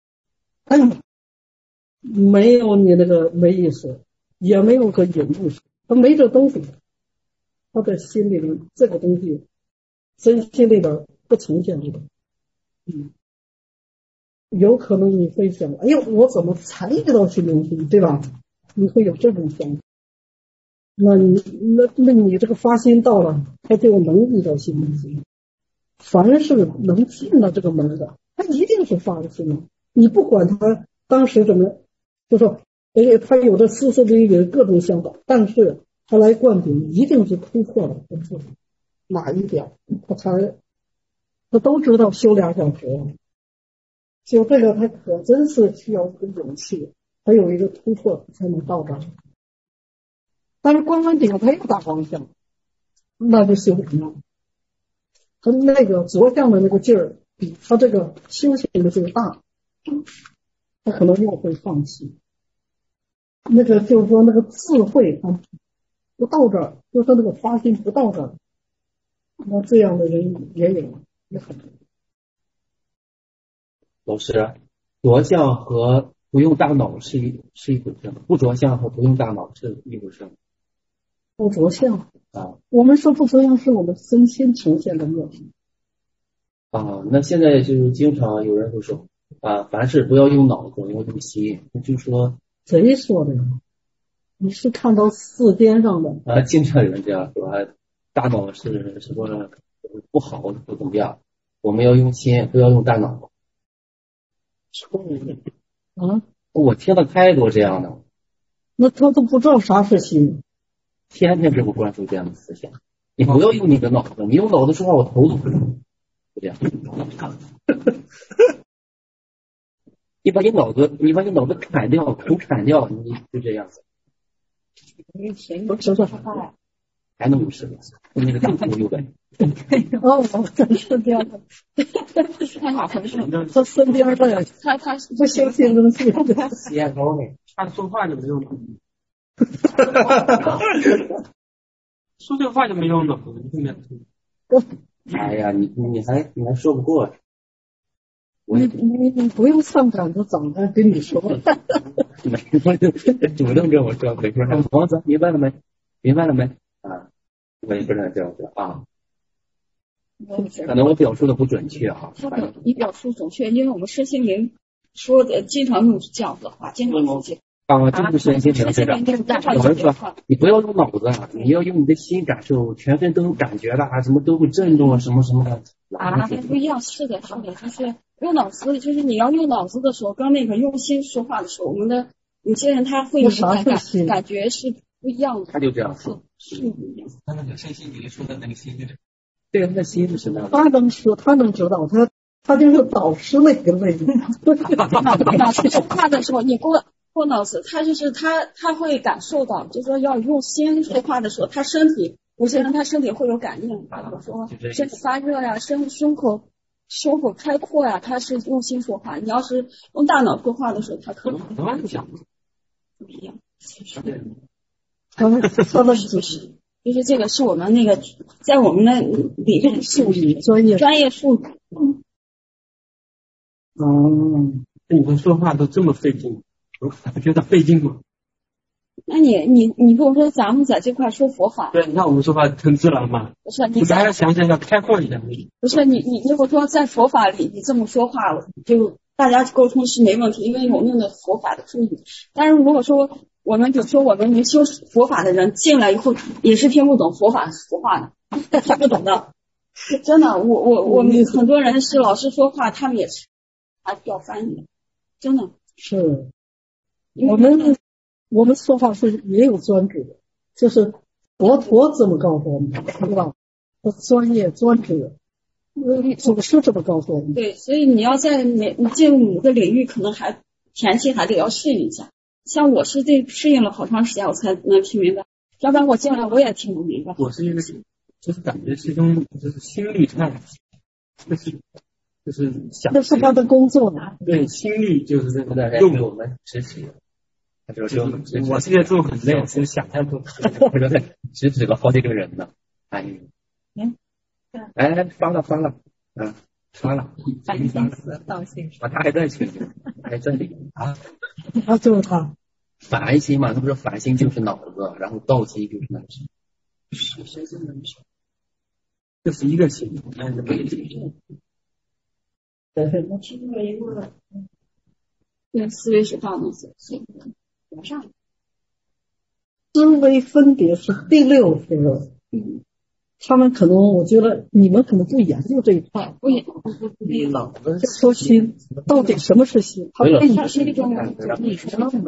没有你那个没意识，也没有个隐意识，它没这东西。他的心里面这个东西，真心里边不呈现这个。有可能你会想，哎呦，我怎么才遇到心中心，对吧？你会有这种想法。那你这个发心到了，他就能遇到心中心。凡是能进到这个门的，他一定是发的心了。你不管他当时怎么，就说，他有的丝丝微微各种想法，但是他来灌顶，一定是突破了哪一点，他都知道修2小时。就这个他可真是需要这个勇气，他有一个突破才能到这儿。但是灌完顶他又打方向，那就修什么？他那个着相的那个劲儿比他这个修行的劲儿大，他可能又会放弃。那个就是说那个智慧他不到这儿，就是那个发心不到这儿，那这样的人也有，也很多。 老师，着相和不用大脑是一回事吗？不着相和不用大脑是一回事吗？ 不着相啊，我们说不着相是我们身心呈现的问题啊。那现在就是经常有人会说凡事不要用脑子，要用心，就是说谁说的呀？你是看到世间上的经常有人这样说大脑是什么不好不怎么样，我们要用心，不要用大脑。我听了太多这样的， 那他都不知道啥是心， 天天给我灌输这样的思想。你不要用你的脑子，你用脑子说话我头都疼，就这样。你把你脑子砍掉，头砍掉，你就这样子。 说话呀， 还能50个，那个大头600。 真是这样的。他身边的他不相信东西， 烟高呢，他说话就没有脑子。说这话就没有脑子， 哎呀，你还说不过。 你不用上赶着长着跟你说。 主动跟我说，没说王子明白了没？我也不是这样说啊。可能我表述的不准确啊。 你表述准确，因为我们身心灵说的经常用这样的话，经常用这。 这不是身心灵对的。有人说你不要用脑子，你要用你的心感受，全身都有感觉的什么都会震动什么什么的。 不一样，是的，就是用脑子，就是你要用脑子的时候，跟那个用心说话的时候，我们的有些人他会有感觉是不一样的。 他就这样说， 是不一样。 他那个身心灵说的那个心， 对，那心是什么样的？ 他能说，他能知道，他就是导师那个位置。 老师说话的时候，你过脑子，他就是他会感受到，就是说要用心说话的时候，他身体有些人他身体会有感应，比如说身体发热呀，胸口开阔呀，他是用心说话。你要是用大脑说话的时候，他可能会不一样。 他们就是这个是我们那个在我们的理论术语专业术语。 你们说话都这么费劲，我觉得费劲吗？ 那你跟我说咱们在这块说佛法， 对，那我们说话很自然嘛。 不是你大家想想要开阔一点。 不是你如果说在佛法里你这么说话，就大家沟通是没问题，因为我们用的佛法的术语。但是如果说我们比如说我们没修佛法的人进来以后也是听不懂佛法的，听不懂的。真的，我们很多人是老师说话，他们也是还需要翻译的，真的是。我们说话是也有专职的，就是佛这么告诉我们，对吧？专业专职，祖师这么告诉我们。 对，所以你要在你进入某个领域，可能还前期还得要适应一下。像我是适应了好长时间，我才能听明白，要不然我进来我也听不明白。 我是因为就是感觉其中就是心率太就是想， 那是他的工作。 对，心力就是这个用我们支持。 我现在做很累，其实想太多。 支持了好几个人呢。哎，发了，发了。 道心他还在群里，还在里啊。 他就是他。 烦心嘛，他不是烦心就是脑子，然后道心就是能手。 这是一个心。 对，思维是大脑思维上。 思维分别是第6个。他们可能，我觉得你们可能不研究这一块。 不脑子说心，到底什么是心？ 它是一种你说的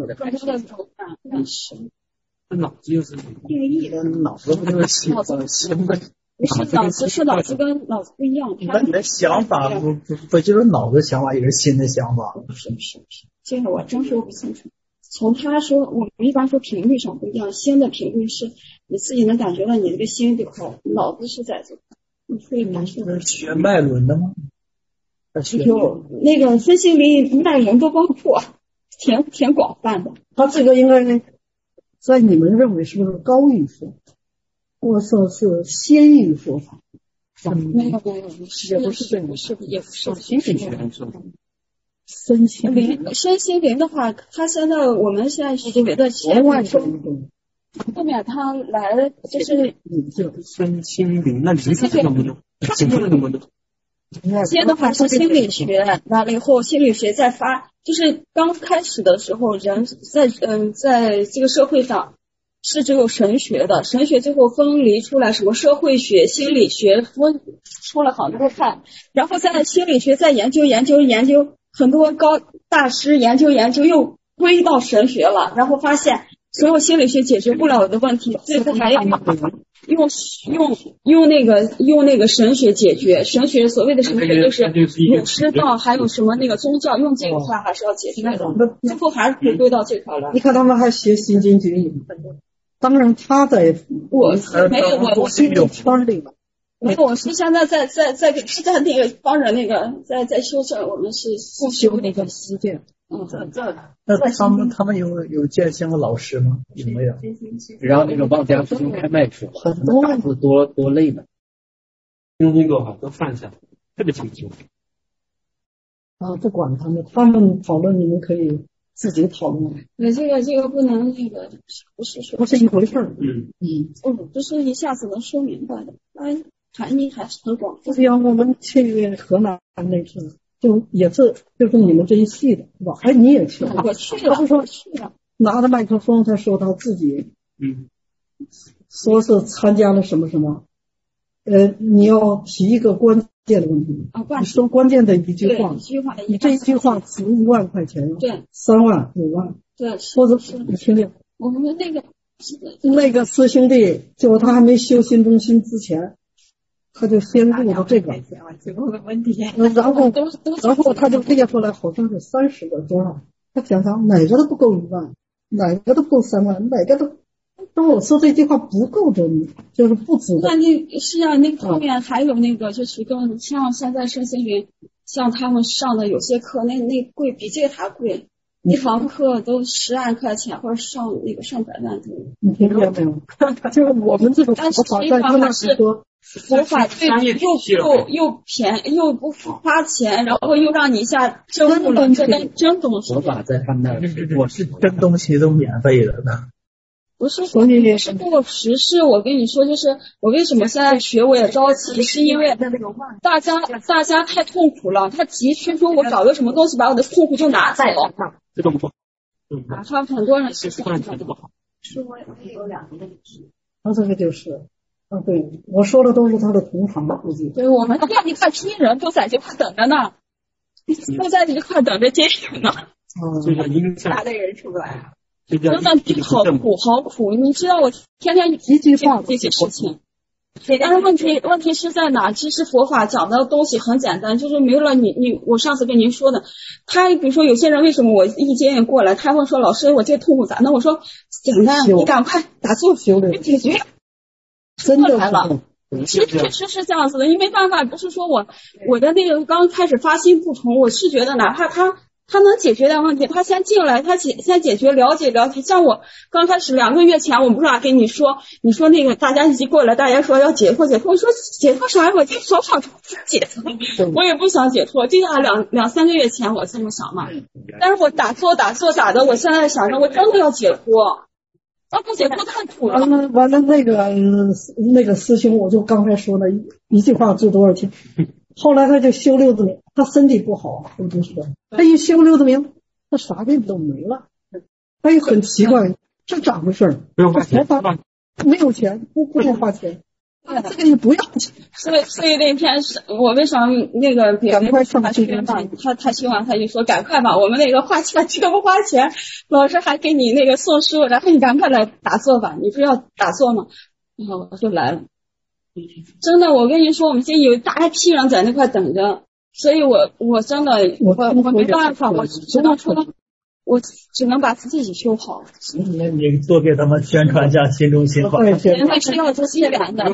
脑子就是定义的， 脑子不就是心吗？ 不是脑子是脑子跟脑子不一样。 那你的想法不就是脑子想法也是心的想法？ 是，这个我真说不清楚。从他说，我们一般说频率上不一样，心的频率是你自己能感觉到你这个心这块，脑子是在这块，你会感受到。 学脉轮的吗？ 有那个分析里脉轮都包括，挺广泛的。 他这个应该在你们认为是不是高域说，或者说是先域说法？ 没有，也不是，也不是心理学身心灵，身心灵的话，他现在我们现在学的前面说，后面他来就是身心灵，那灵是什么呢？什么呢？ 先的话是心理学，完了以后心理学再发，就是刚开始的时候，人在这个社会上是只有神学的，神学最后分离出来什么社会学、心理学，出了好多派，然后在心理学再研究，很多高大师研究又归到神学了，然后发现所有心理学解决不了的问题，最后还要用那个神学解决。神学所谓的神学就是儒释道，还有什么那个宗教，用这个话还是要解决的，最后还是回归到这块来。 你看他们还学心经举语，当然他在我没有我心理圈里了。 没有，我是现在在那个帮着那个在修正，我们是不修那个实践。 那他们有见相的老师吗？有没有？ 然后那个妄家不用开麦说， 很多打字多累呢。 用这个都放下，特别清楚。 不管他们讨论，你们可以自己讨论。 这个不能那个，不是说不是一回事儿。 不是一下子能说明白的，含义还是很广。 就像我们去河南那次，就是你们这一系的是吧？你也去了？ 我去了， 他说去了，拿着麦克风，他说他自己，说是参加了什么什么，你要提一个关键的问题，你说关键的一句话，你这一句话值1万块钱， 对 ，3万、5万， 对， 或者是你听听， 我们那个师兄弟，就他还没修心中心之前。他就先入了这个，然后他就列出来，好像是30个多少，他想哪个都不够1万，哪个都不够3万，哪个都。当我说这句话不够就是不值得。 那是啊，那后面还有那个就是跟像现在身心灵，像他们上的有些课，那贵比这个还贵，一堂课都10万块钱，或者上百万的。 你听见没有？就是我们这个佛法在他那是说。 佛法又便宜又不花钱，然后又让你一下真悟了，这跟真东西。 佛法在他们那儿， 我是真东西都免费的呢。 不是，所以是过时事。我跟你说，就是我为什么现在学我也着急，是因为大家太痛苦了，他急需说我找个什么东西把我的痛苦就拿走。 这种不好。 他很多人是这样的不好。 是我也有2个例子。 他这个就是。对，我说的都是他的同行，估计。 对，我们店一块批人都在这块等着呢，都在这块等着接应呢。 这个应啥的人出不来。 真的好苦，你知道我天天一句话这些事情。但是问题是在哪？其实佛法讲的东西很简单，就是没了我上次跟您说的，他比如说有些人为什么我一接应过来，他会说老师我这痛苦弄？我说简单，你赶快打坐修的解决。 真的来了， 其实确实是这样子的，因为没办法，不是说我的那个刚开始发心不同，我是觉得哪怕他能解决的问题，他先进来，他先解决了解。像我刚开始2个月前，我不是跟你说那个大家一起过来，大家说要解脱，我说解脱啥呀？我就说好解脱，我也不想解脱。就像2-3个月前我这么想嘛，但是我打坐打的，我现在想着我真的要解脱。不解脱太苦了。 完了那个师兄，我就刚才说的一句话治多少钱，后来他就修6字明，他身体不好，我就说他一修6字明，他啥病都没了。他也很奇怪，是咋回事？ 不用花钱， 没有钱，不用花钱。这个也不要钱， 所以那天是我为啥那个赶快上去他希望他就说赶快吧，我们那个花钱这个不花钱，老师还给你那个送书，然后你赶快来打坐吧，你不是要打坐吗？然后我就来了。真的，我跟你说，我们现在有大批人在那块等着，所以我真的我没办法，我只能把自己修好。 那你多给他们宣传一下新中心吧。 那是要做西南的，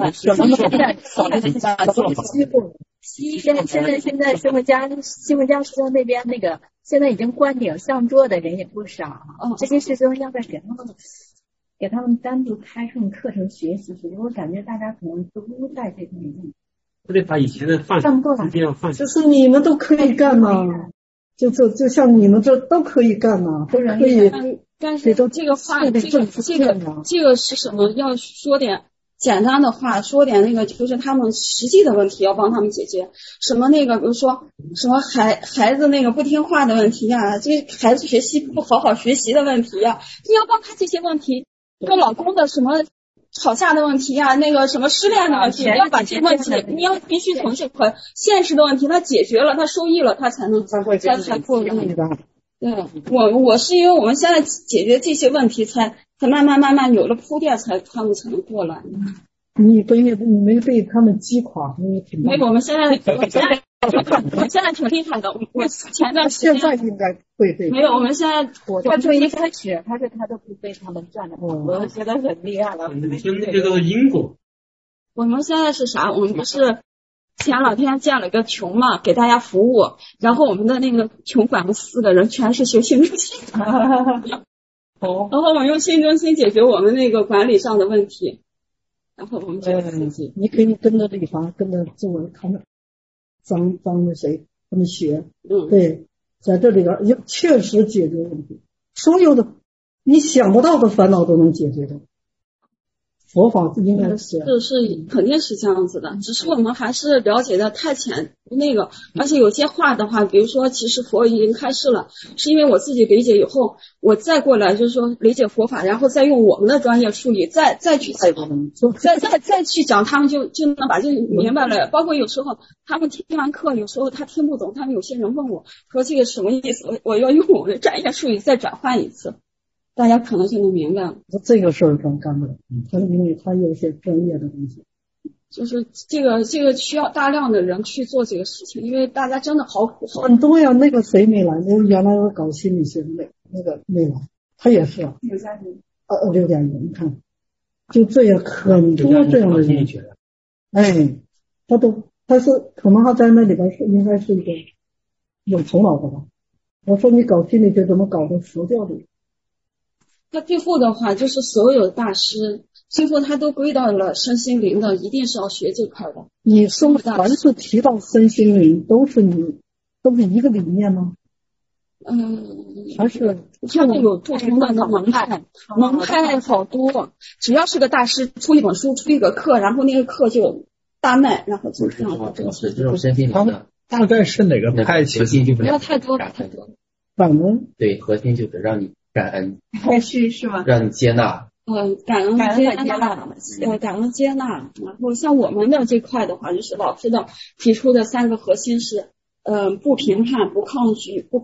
现在新闻家师兄那边那个现在已经关顶上座的人也不少。这些师兄要不要给他们单独开上课程学习？我感觉大家可能都在这方面。 不得把以前的放直接要放。 就是你们都可以干嘛？就像你们这都可以干嘛，都可以。 但是这个话，这个是什么？要说点简单的话，说点那个就是他们实际的问题，要帮他们解决。什么那个，比如说什么孩子那个不听话的问题呀，这孩子学习不好好学习的问题呀，你要帮他这些问题。跟老公的什么吵架的问题呀，那个什么失恋的问题，你要把这些问题，你要必须从这块现实的问题他解决了，他受益了，他才过日子。对，我是因为我们现在解决这些问题，才慢慢有了铺垫，他们才能过来。 你没被他们击垮，你挺没有，我现在挺厉害的。我前段时间现在应该会没有，我们现在他从一开始他都不被他们占了，我觉得很厉害了。 这都是因果。 我们现在是啥？我们不是前两天建了个群嘛，给大家服务，然后我们的那个群管了4个人，全是修新中心。然后我们用新中心解决我们那个管理上的问题。然后我们就自己， 你可以跟着李凡，跟着周文他们，张那谁他们学，对，在这里边要确实解决问题，所有的你想不到的烦恼都能解决的。佛法应该是肯定是这样子的，只是我们还是了解的太浅那个，而且有些话的话，比如说其实佛已经开示了，是因为我自己理解以后，我再过来就是说理解佛法，然后再用我们的专业处理，再去再去讲，他们就能把这明白了。包括有时候他们听完课，有时候他听不懂，他们有些人问我说这个什么意思，我要用我的专业术语再转换一次。大家可能就能明白了。 这个事儿咱干不了，因为他有些专业的东西。 就是这个需要大量的人去做这个事情，因为大家真的好苦。 很多呀，那个谁没来？原来我搞心理学那个没来，他也是。刘佳怡，你看，就这样很多这样的人。哎，他是可能他在那里边是应该是一个有头脑的吧。我说你搞心理学怎么搞的佛教里？ 他最后的话就是所有大师最后他都归到了身心灵的，一定是要学这块的。 你说凡是提到身心灵都是一个理念吗？还是他们有不同的门派好多，只要是个大师出一本书出一个课，然后那个课就大卖，然后就这样。 这种身心灵的大概是哪个派系？ 不要太多。 感恩， 对，核心就是让你感恩， 是吗？ 让你接纳。 感恩接纳。然后像我们的这块的话，就是老师的提出的3个核心是，不评判、不抗拒、不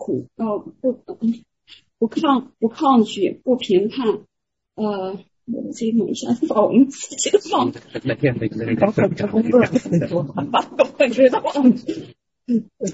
抗拒、不评判，这个一下把我们自己的忘了，不知道。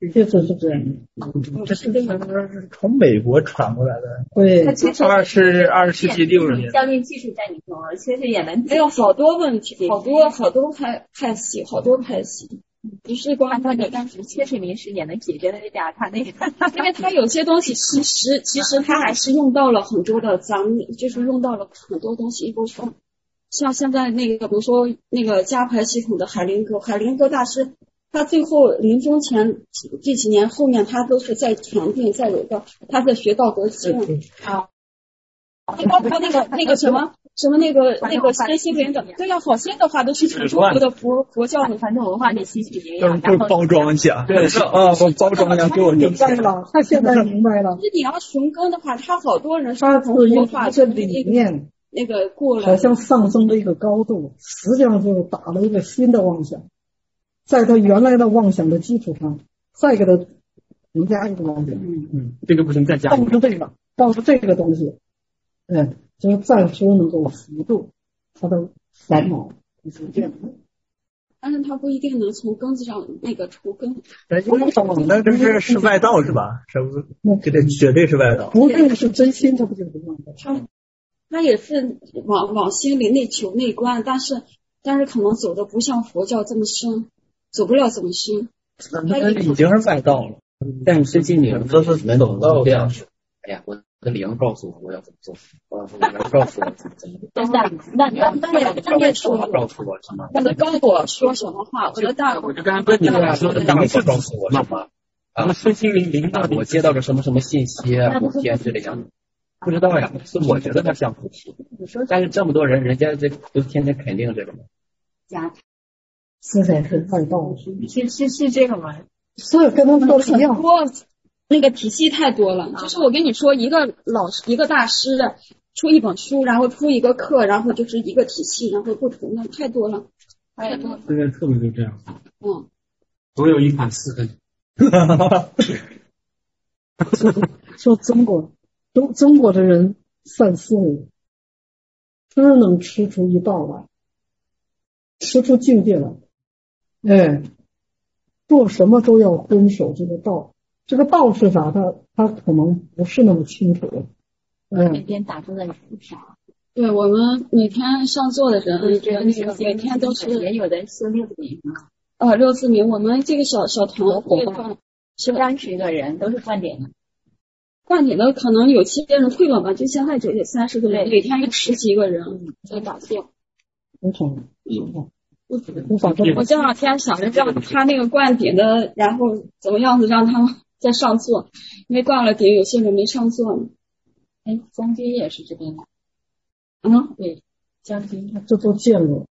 就是这样。 这是从美国传过来的。 对 ，20世纪60年。 教育技术在里头，其实也能还有好多问题，好多派系，好多派系。不是光他那当时切水临时也能解决得了他那个， 因为他有些东西其实他还是用到了很多的就是用到了很多东西，比如说像现在那个，比如说那个加排系统的海灵格大师，他最后临终前这几年后面他都是在传递，在有个他在学道德经啊，包括那个什么那个新心灵的，对呀，好些的话都是从中国的佛教的传统文化的吸取营养，然后包装一下，对，我包装一下给我明白了，他现在明白了。 就是你要寻根的话，他好多人他是用这理念那个过来， 好像上升了一个高度，实际上就是打了一个新的妄想，在他原来的妄想的基础上，再给他增加一个妄想。 这个不行，再加。 倒是这个东西，就是暂时能够辅助他的烦恼，是这样的。 但是他不一定能从根子上那个除根。 那这是外道是吧？是不是？这得绝对是外道。 不定是真心，他不就是外道？ 他也是往心里内求内观，但是可能走的不像佛教这么深，走不了这么深。 那已经是外道了。 但是心灵都是能懂这样子。哎呀，我的灵告诉我要怎么做，我的灵告诉我怎么做。 那也说告诉我什么？ 我的高我说什么话？我就刚才问你了，说的灵是告诉我什么？ 身心灵我接到了什么信息啊？我天，这个样子。不知道呀，是我觉得他像菩提，但是这么多人，人家这都天天肯定这个吗？ 实在是外道， 是这个吗？ 所以跟他说的一样， 那个体系太多了。就是我跟你说，一个老师，一个大师出一本书，然后出一个课，然后就是一个体系，然后不同的太多了。 现在特别就这样。总有一款4分。 说中国的人善思维，只能吃出一道来，吃出境界来。做什么都要遵守这个道。这个道是啥？他可能不是那么清楚。 每天打坐的人不少。 对，我们每天上座的人，每天都是也有的修六字明 6字明。我们这个小团会是30个人，都是灌点的。 灌点的可能有些人退了嘛，就现在就得30个人，每天有10几个人在打坐。我这两天想着让他那个灌顶的，然后怎么样子让他们再上座，因为灌了顶有些人没上座呢。 将军也是这边的。对，将军这都见了。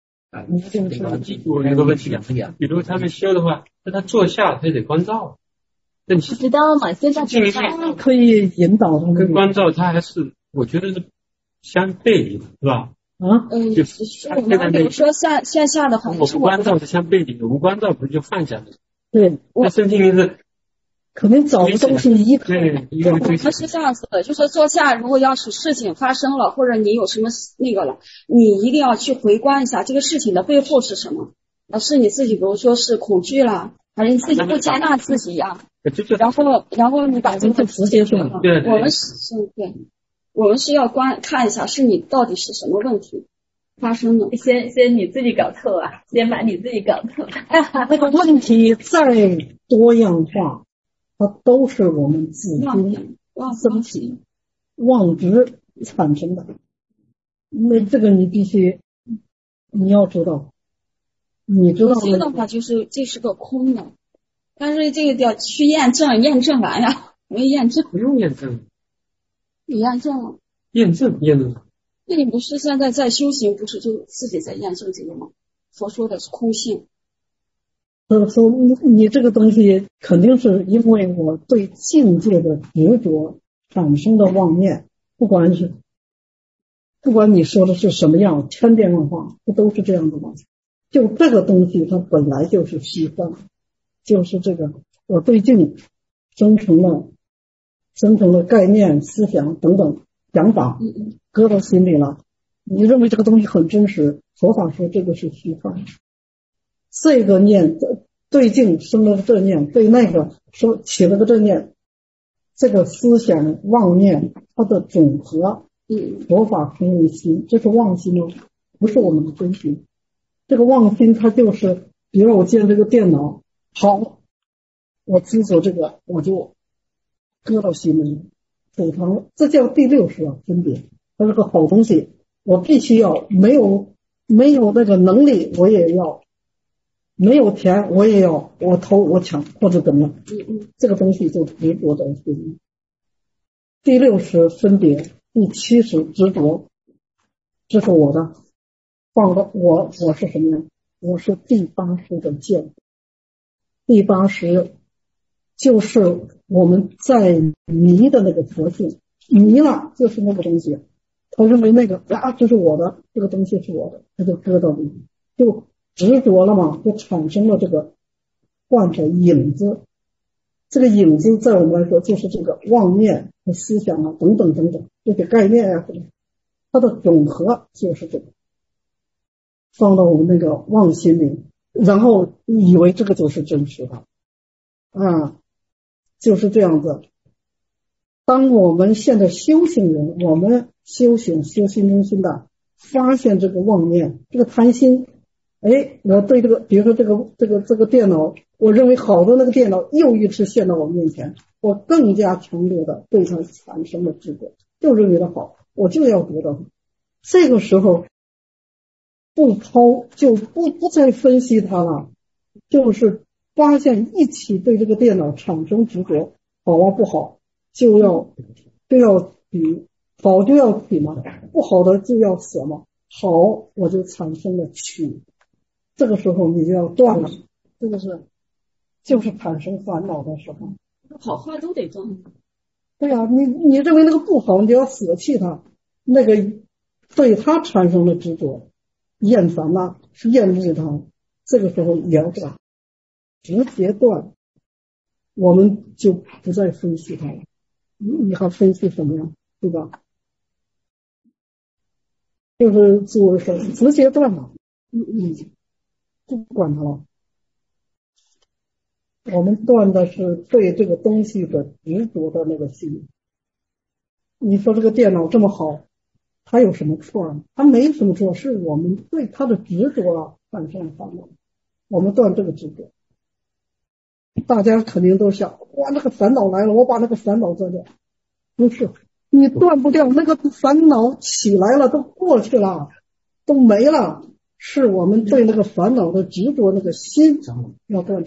我有个问题，比如他们修的话，那他坐下他得关照。 不知道嘛？现在可以引导他们。 跟关照他还是我觉得是相背离的，是吧？ 就是我们比如说线下的话， 我不关照是相背离的，我不关照不是就放下了？ 对， 那身心灵是肯定找个东西依靠。 我们是这样子的，就是坐下，如果要是事情发生了，或者你有什么那个了，你一定要去回观一下这个事情的背后是什么。是你自己，比如说是恐惧啦，还是你自己不接纳自己呀？然后你把这个直接说。 对， 我们是要看一下是你到底是什么问题发生的。 先你自己搞错啊，先把你自己搞错。 那个问题再多样化，它都是我们自心升起妄执产生的。那这个你必须你要知道，你知道有些的话就是这是个空的，但是这个要去验证完呀，没验证。 不用验证。 你验证了？ 验证。 那你不是现在在修行，不是就自己在验证这个吗？所说的是空性。 说你这个东西肯定是因为我对境界的执着产生的妄念，不管你说的是什么样，千变万化，不都是这样的吗？就这个东西它本来就是虚幻，就是这个我对境生成了概念、思想等等想法，搁到心里了。你认为这个东西很真实，佛法说这个是虚幻。这个念对境生了个正念，对那个说起了个正念，这个思想妄念它的总和，佛法称为心，这是妄心哦，不是我们的真心。这个妄心它就是，比如我见这个电脑好，我执着这个，我就搁到心里储藏了，这叫第六识分别。它是个好东西，我必须要，没有那个能力我也要，没有钱我也要，我偷我抢或者怎么样，这个东西就执着在心里。第六识分别，第七识执着，这是我的，放的我是什么呢？我是第八识的见。第八识就是我们在迷的那个佛性，迷了就是那个东西，他认为那个这是我的，这个东西是我的，他就搁到里面，就执着了嘛，就产生了这个幻的影子。这个影子在我们来说就是这个妄念和思想啊等等等等这些概念啊，它的总和就是这个，放到我们那个妄心里，然后以为这个就是真实的就是这样子。当我们现在修行人，我们修心中心的发现这个妄念，这个贪心，我对这个，比如说这个电脑，我认为好的那个电脑又一次现到我面前，我更加强烈的对它产生了执着，就认为它好，我就要得到它。这个时候不再分析它了，就是发现一起对这个电脑产生执着，好啊不好就要取，好就要取嘛，不好的就要舍嘛，好我就产生了取，这个时候你就要断了，这个就是产生烦恼的时候。 好坏都得断。 对啊，你认为那个不好，你就要舍弃它，那个对它产生了执着，厌烦了，厌恶它，这个时候也要断，直接断，我们就不再分析它了。你还分析什么呀？对吧？就是做事直接断了，不管它了。我们断的是对这个东西的执着的那个心。你说这个电脑这么好，它有什么错呢？它没什么错，是我们对它的执着产生烦恼。我们断这个执着，大家肯定都想，哇，那个烦恼来了，我把那个烦恼断掉。不是，你断不掉，那个烦恼起来了，都过去了，都没了。是我们对那个烦恼的执着，那个心要断。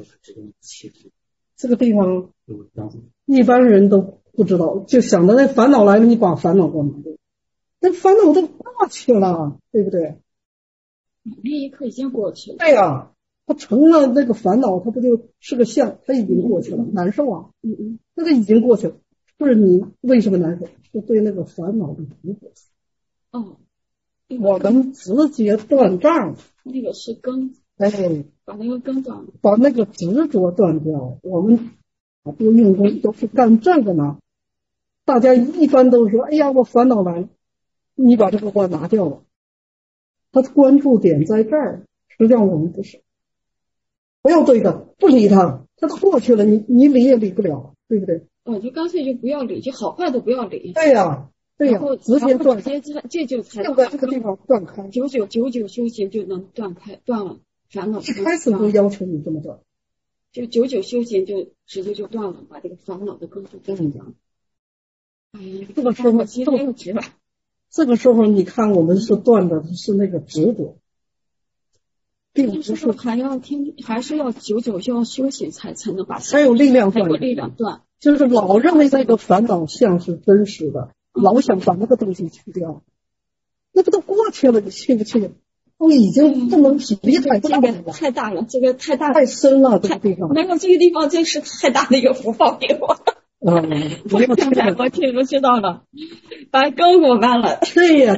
这个地方一般人都不知道，就想着那烦恼来了，你把烦恼干嘛？那烦恼都过去了，对不对？ 那一刻已经过去了。 对呀，它成了那个烦恼，它不就是个相，它已经过去了，难受啊。那个已经过去了，不是你为什么难受？是对那个烦恼的执着。我们直接断障， 那个是根，把那个根断了， 把那个执着断掉。我们多用功都是干这个呢。大家一般都说，哎呀，我烦恼来了，你把这个话拿掉了。他的关注点在这儿，实际上我们不是。不要对他，不理他，他都过去了，你理也理不了，对不对？ 就干脆就不要理，就好坏都不要理。 对呀。对呀，直接断， 这就才就在这个地方断开。 99修行就能断了烦恼。 一开始就要求你这么断， 就99修行就直接就断了，把这个烦恼的根就断掉。 这个时候其实又值了。 这个时候你看，我们是断的是那个执着，并不是还是要99要修行才能把才有力量断，就是老认为那个烦恼像是真实的。老想把那个东西去掉，那个都过去了，你去不去？都已经不能体力太大了， 太大了，这个太大太深了，这个地方。 没有，这个地方真是太大的一个福报给我。我听都知道了，把根给我搬了。 对呀。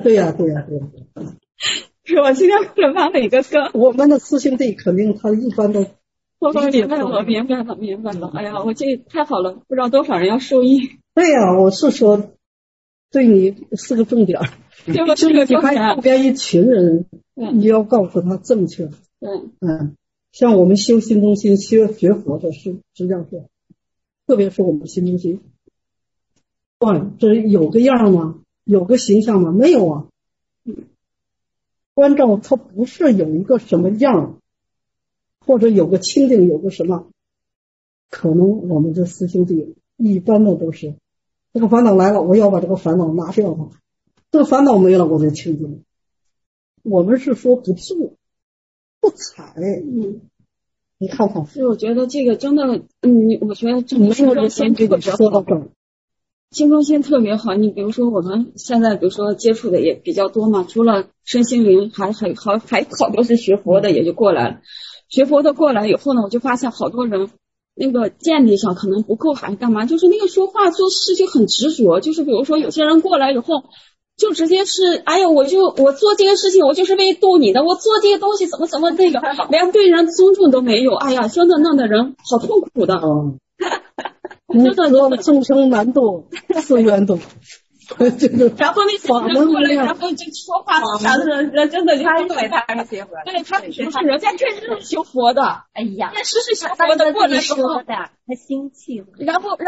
我今天给搬了一个根。 我们的师兄弟肯定他一般都。 我明白了。哎呀，我这太好了，不知道多少人要受益。 对呀，我是说。对你是个重点，就是你还旁边一群人，你要告诉他正确。 像我们修心中心学佛的是实际上是，特别是我们心中心，这有个样吗？有个形象吗？没有啊。关照它不是有一个什么样，或者有个清净，有个什么，可能我们这四兄弟一般的都是，这个烦恼来了，我要把这个烦恼拿掉它，这个烦恼没了，我就清净了。我们是说不做不踩，你看看， 所以我觉得这个真的，我觉得这没有人先给你说到这儿。 心中心特别好，你比如说我们现在比如说接触的也比较多嘛，除了身心灵，还好多是学佛的也就过来了。学佛的过来以后呢，我就发现好多人那个见地上可能不够，还是干嘛，就是那个说话做事就很执着，就是比如说有些人过来以后就直接是，哎呀，我做这个事情我就是为度你的，我做这个东西怎么那个，连对人尊重都没有，哎呀，真的弄得人好痛苦的。 真的众生难度四缘度， 然后那些人过来，然后就说话啥的，人真的就他以为他是学佛的， 对，他不是人家确实是修佛的， 哎呀， 确实是修佛的，过来说的，他心气， 然后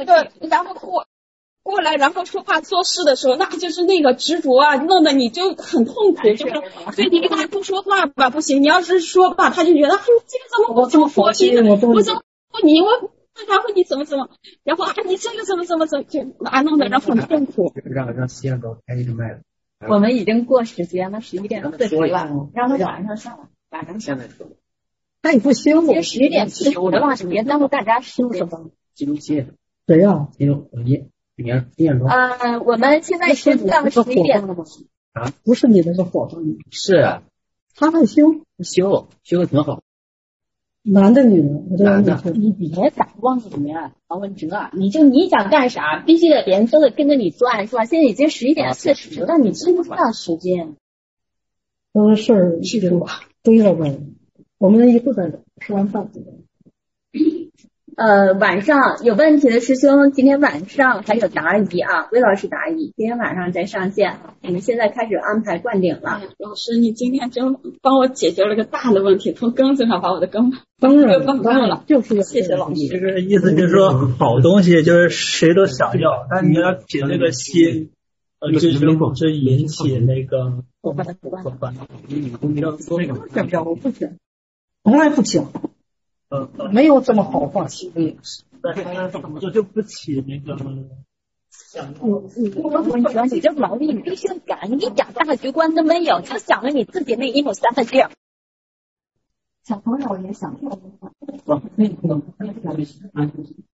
过来，然后说话做事的时候，那就是那个执着啊，弄得你就很痛苦，就是对你跟他不说话吧不行，你要是说吧，他就觉得，哎，这个怎么我这么佛心， 我怎么然后你怎么，然后你这个怎么就弄得人很痛苦。 让西安高开一个麦。 我们已经过时间了，11:40了，让他晚上上，晚上现在说。 他也不修 ，11点40了，别耽误大家修什么。 金融期。 谁呀？ 金融你我们现在是到11点了吗？ 啊， 不是你那个伙伴。 是啊， 他还修的挺好。 男的女的？ 男的。 你别敢妄言，王文哲，你想干啥，必须得别人都得跟着你转，是吧？现在已经11:40了，你知不知道时间？ 事儿堆了呗。我们一会儿再吃完饭。 晚上有问题的师兄，今天晚上还有答疑啊，魏老师答疑，今天晚上再上线。我们现在开始安排灌顶了。 老师，你今天真帮我解决了个大的问题，从根子上把我的根当然帮到了， 就是谢谢老师。 这个意思就是说，好东西就是谁都想要，但你要凭这个心，这引起那个我把它不要我不讲，从来不讲。没有这么好话题。 但是怎么说就不起那个。 你这毛病你必须改，你一点大局观都没有，就想着你自己那一亩三分地。小朋友也想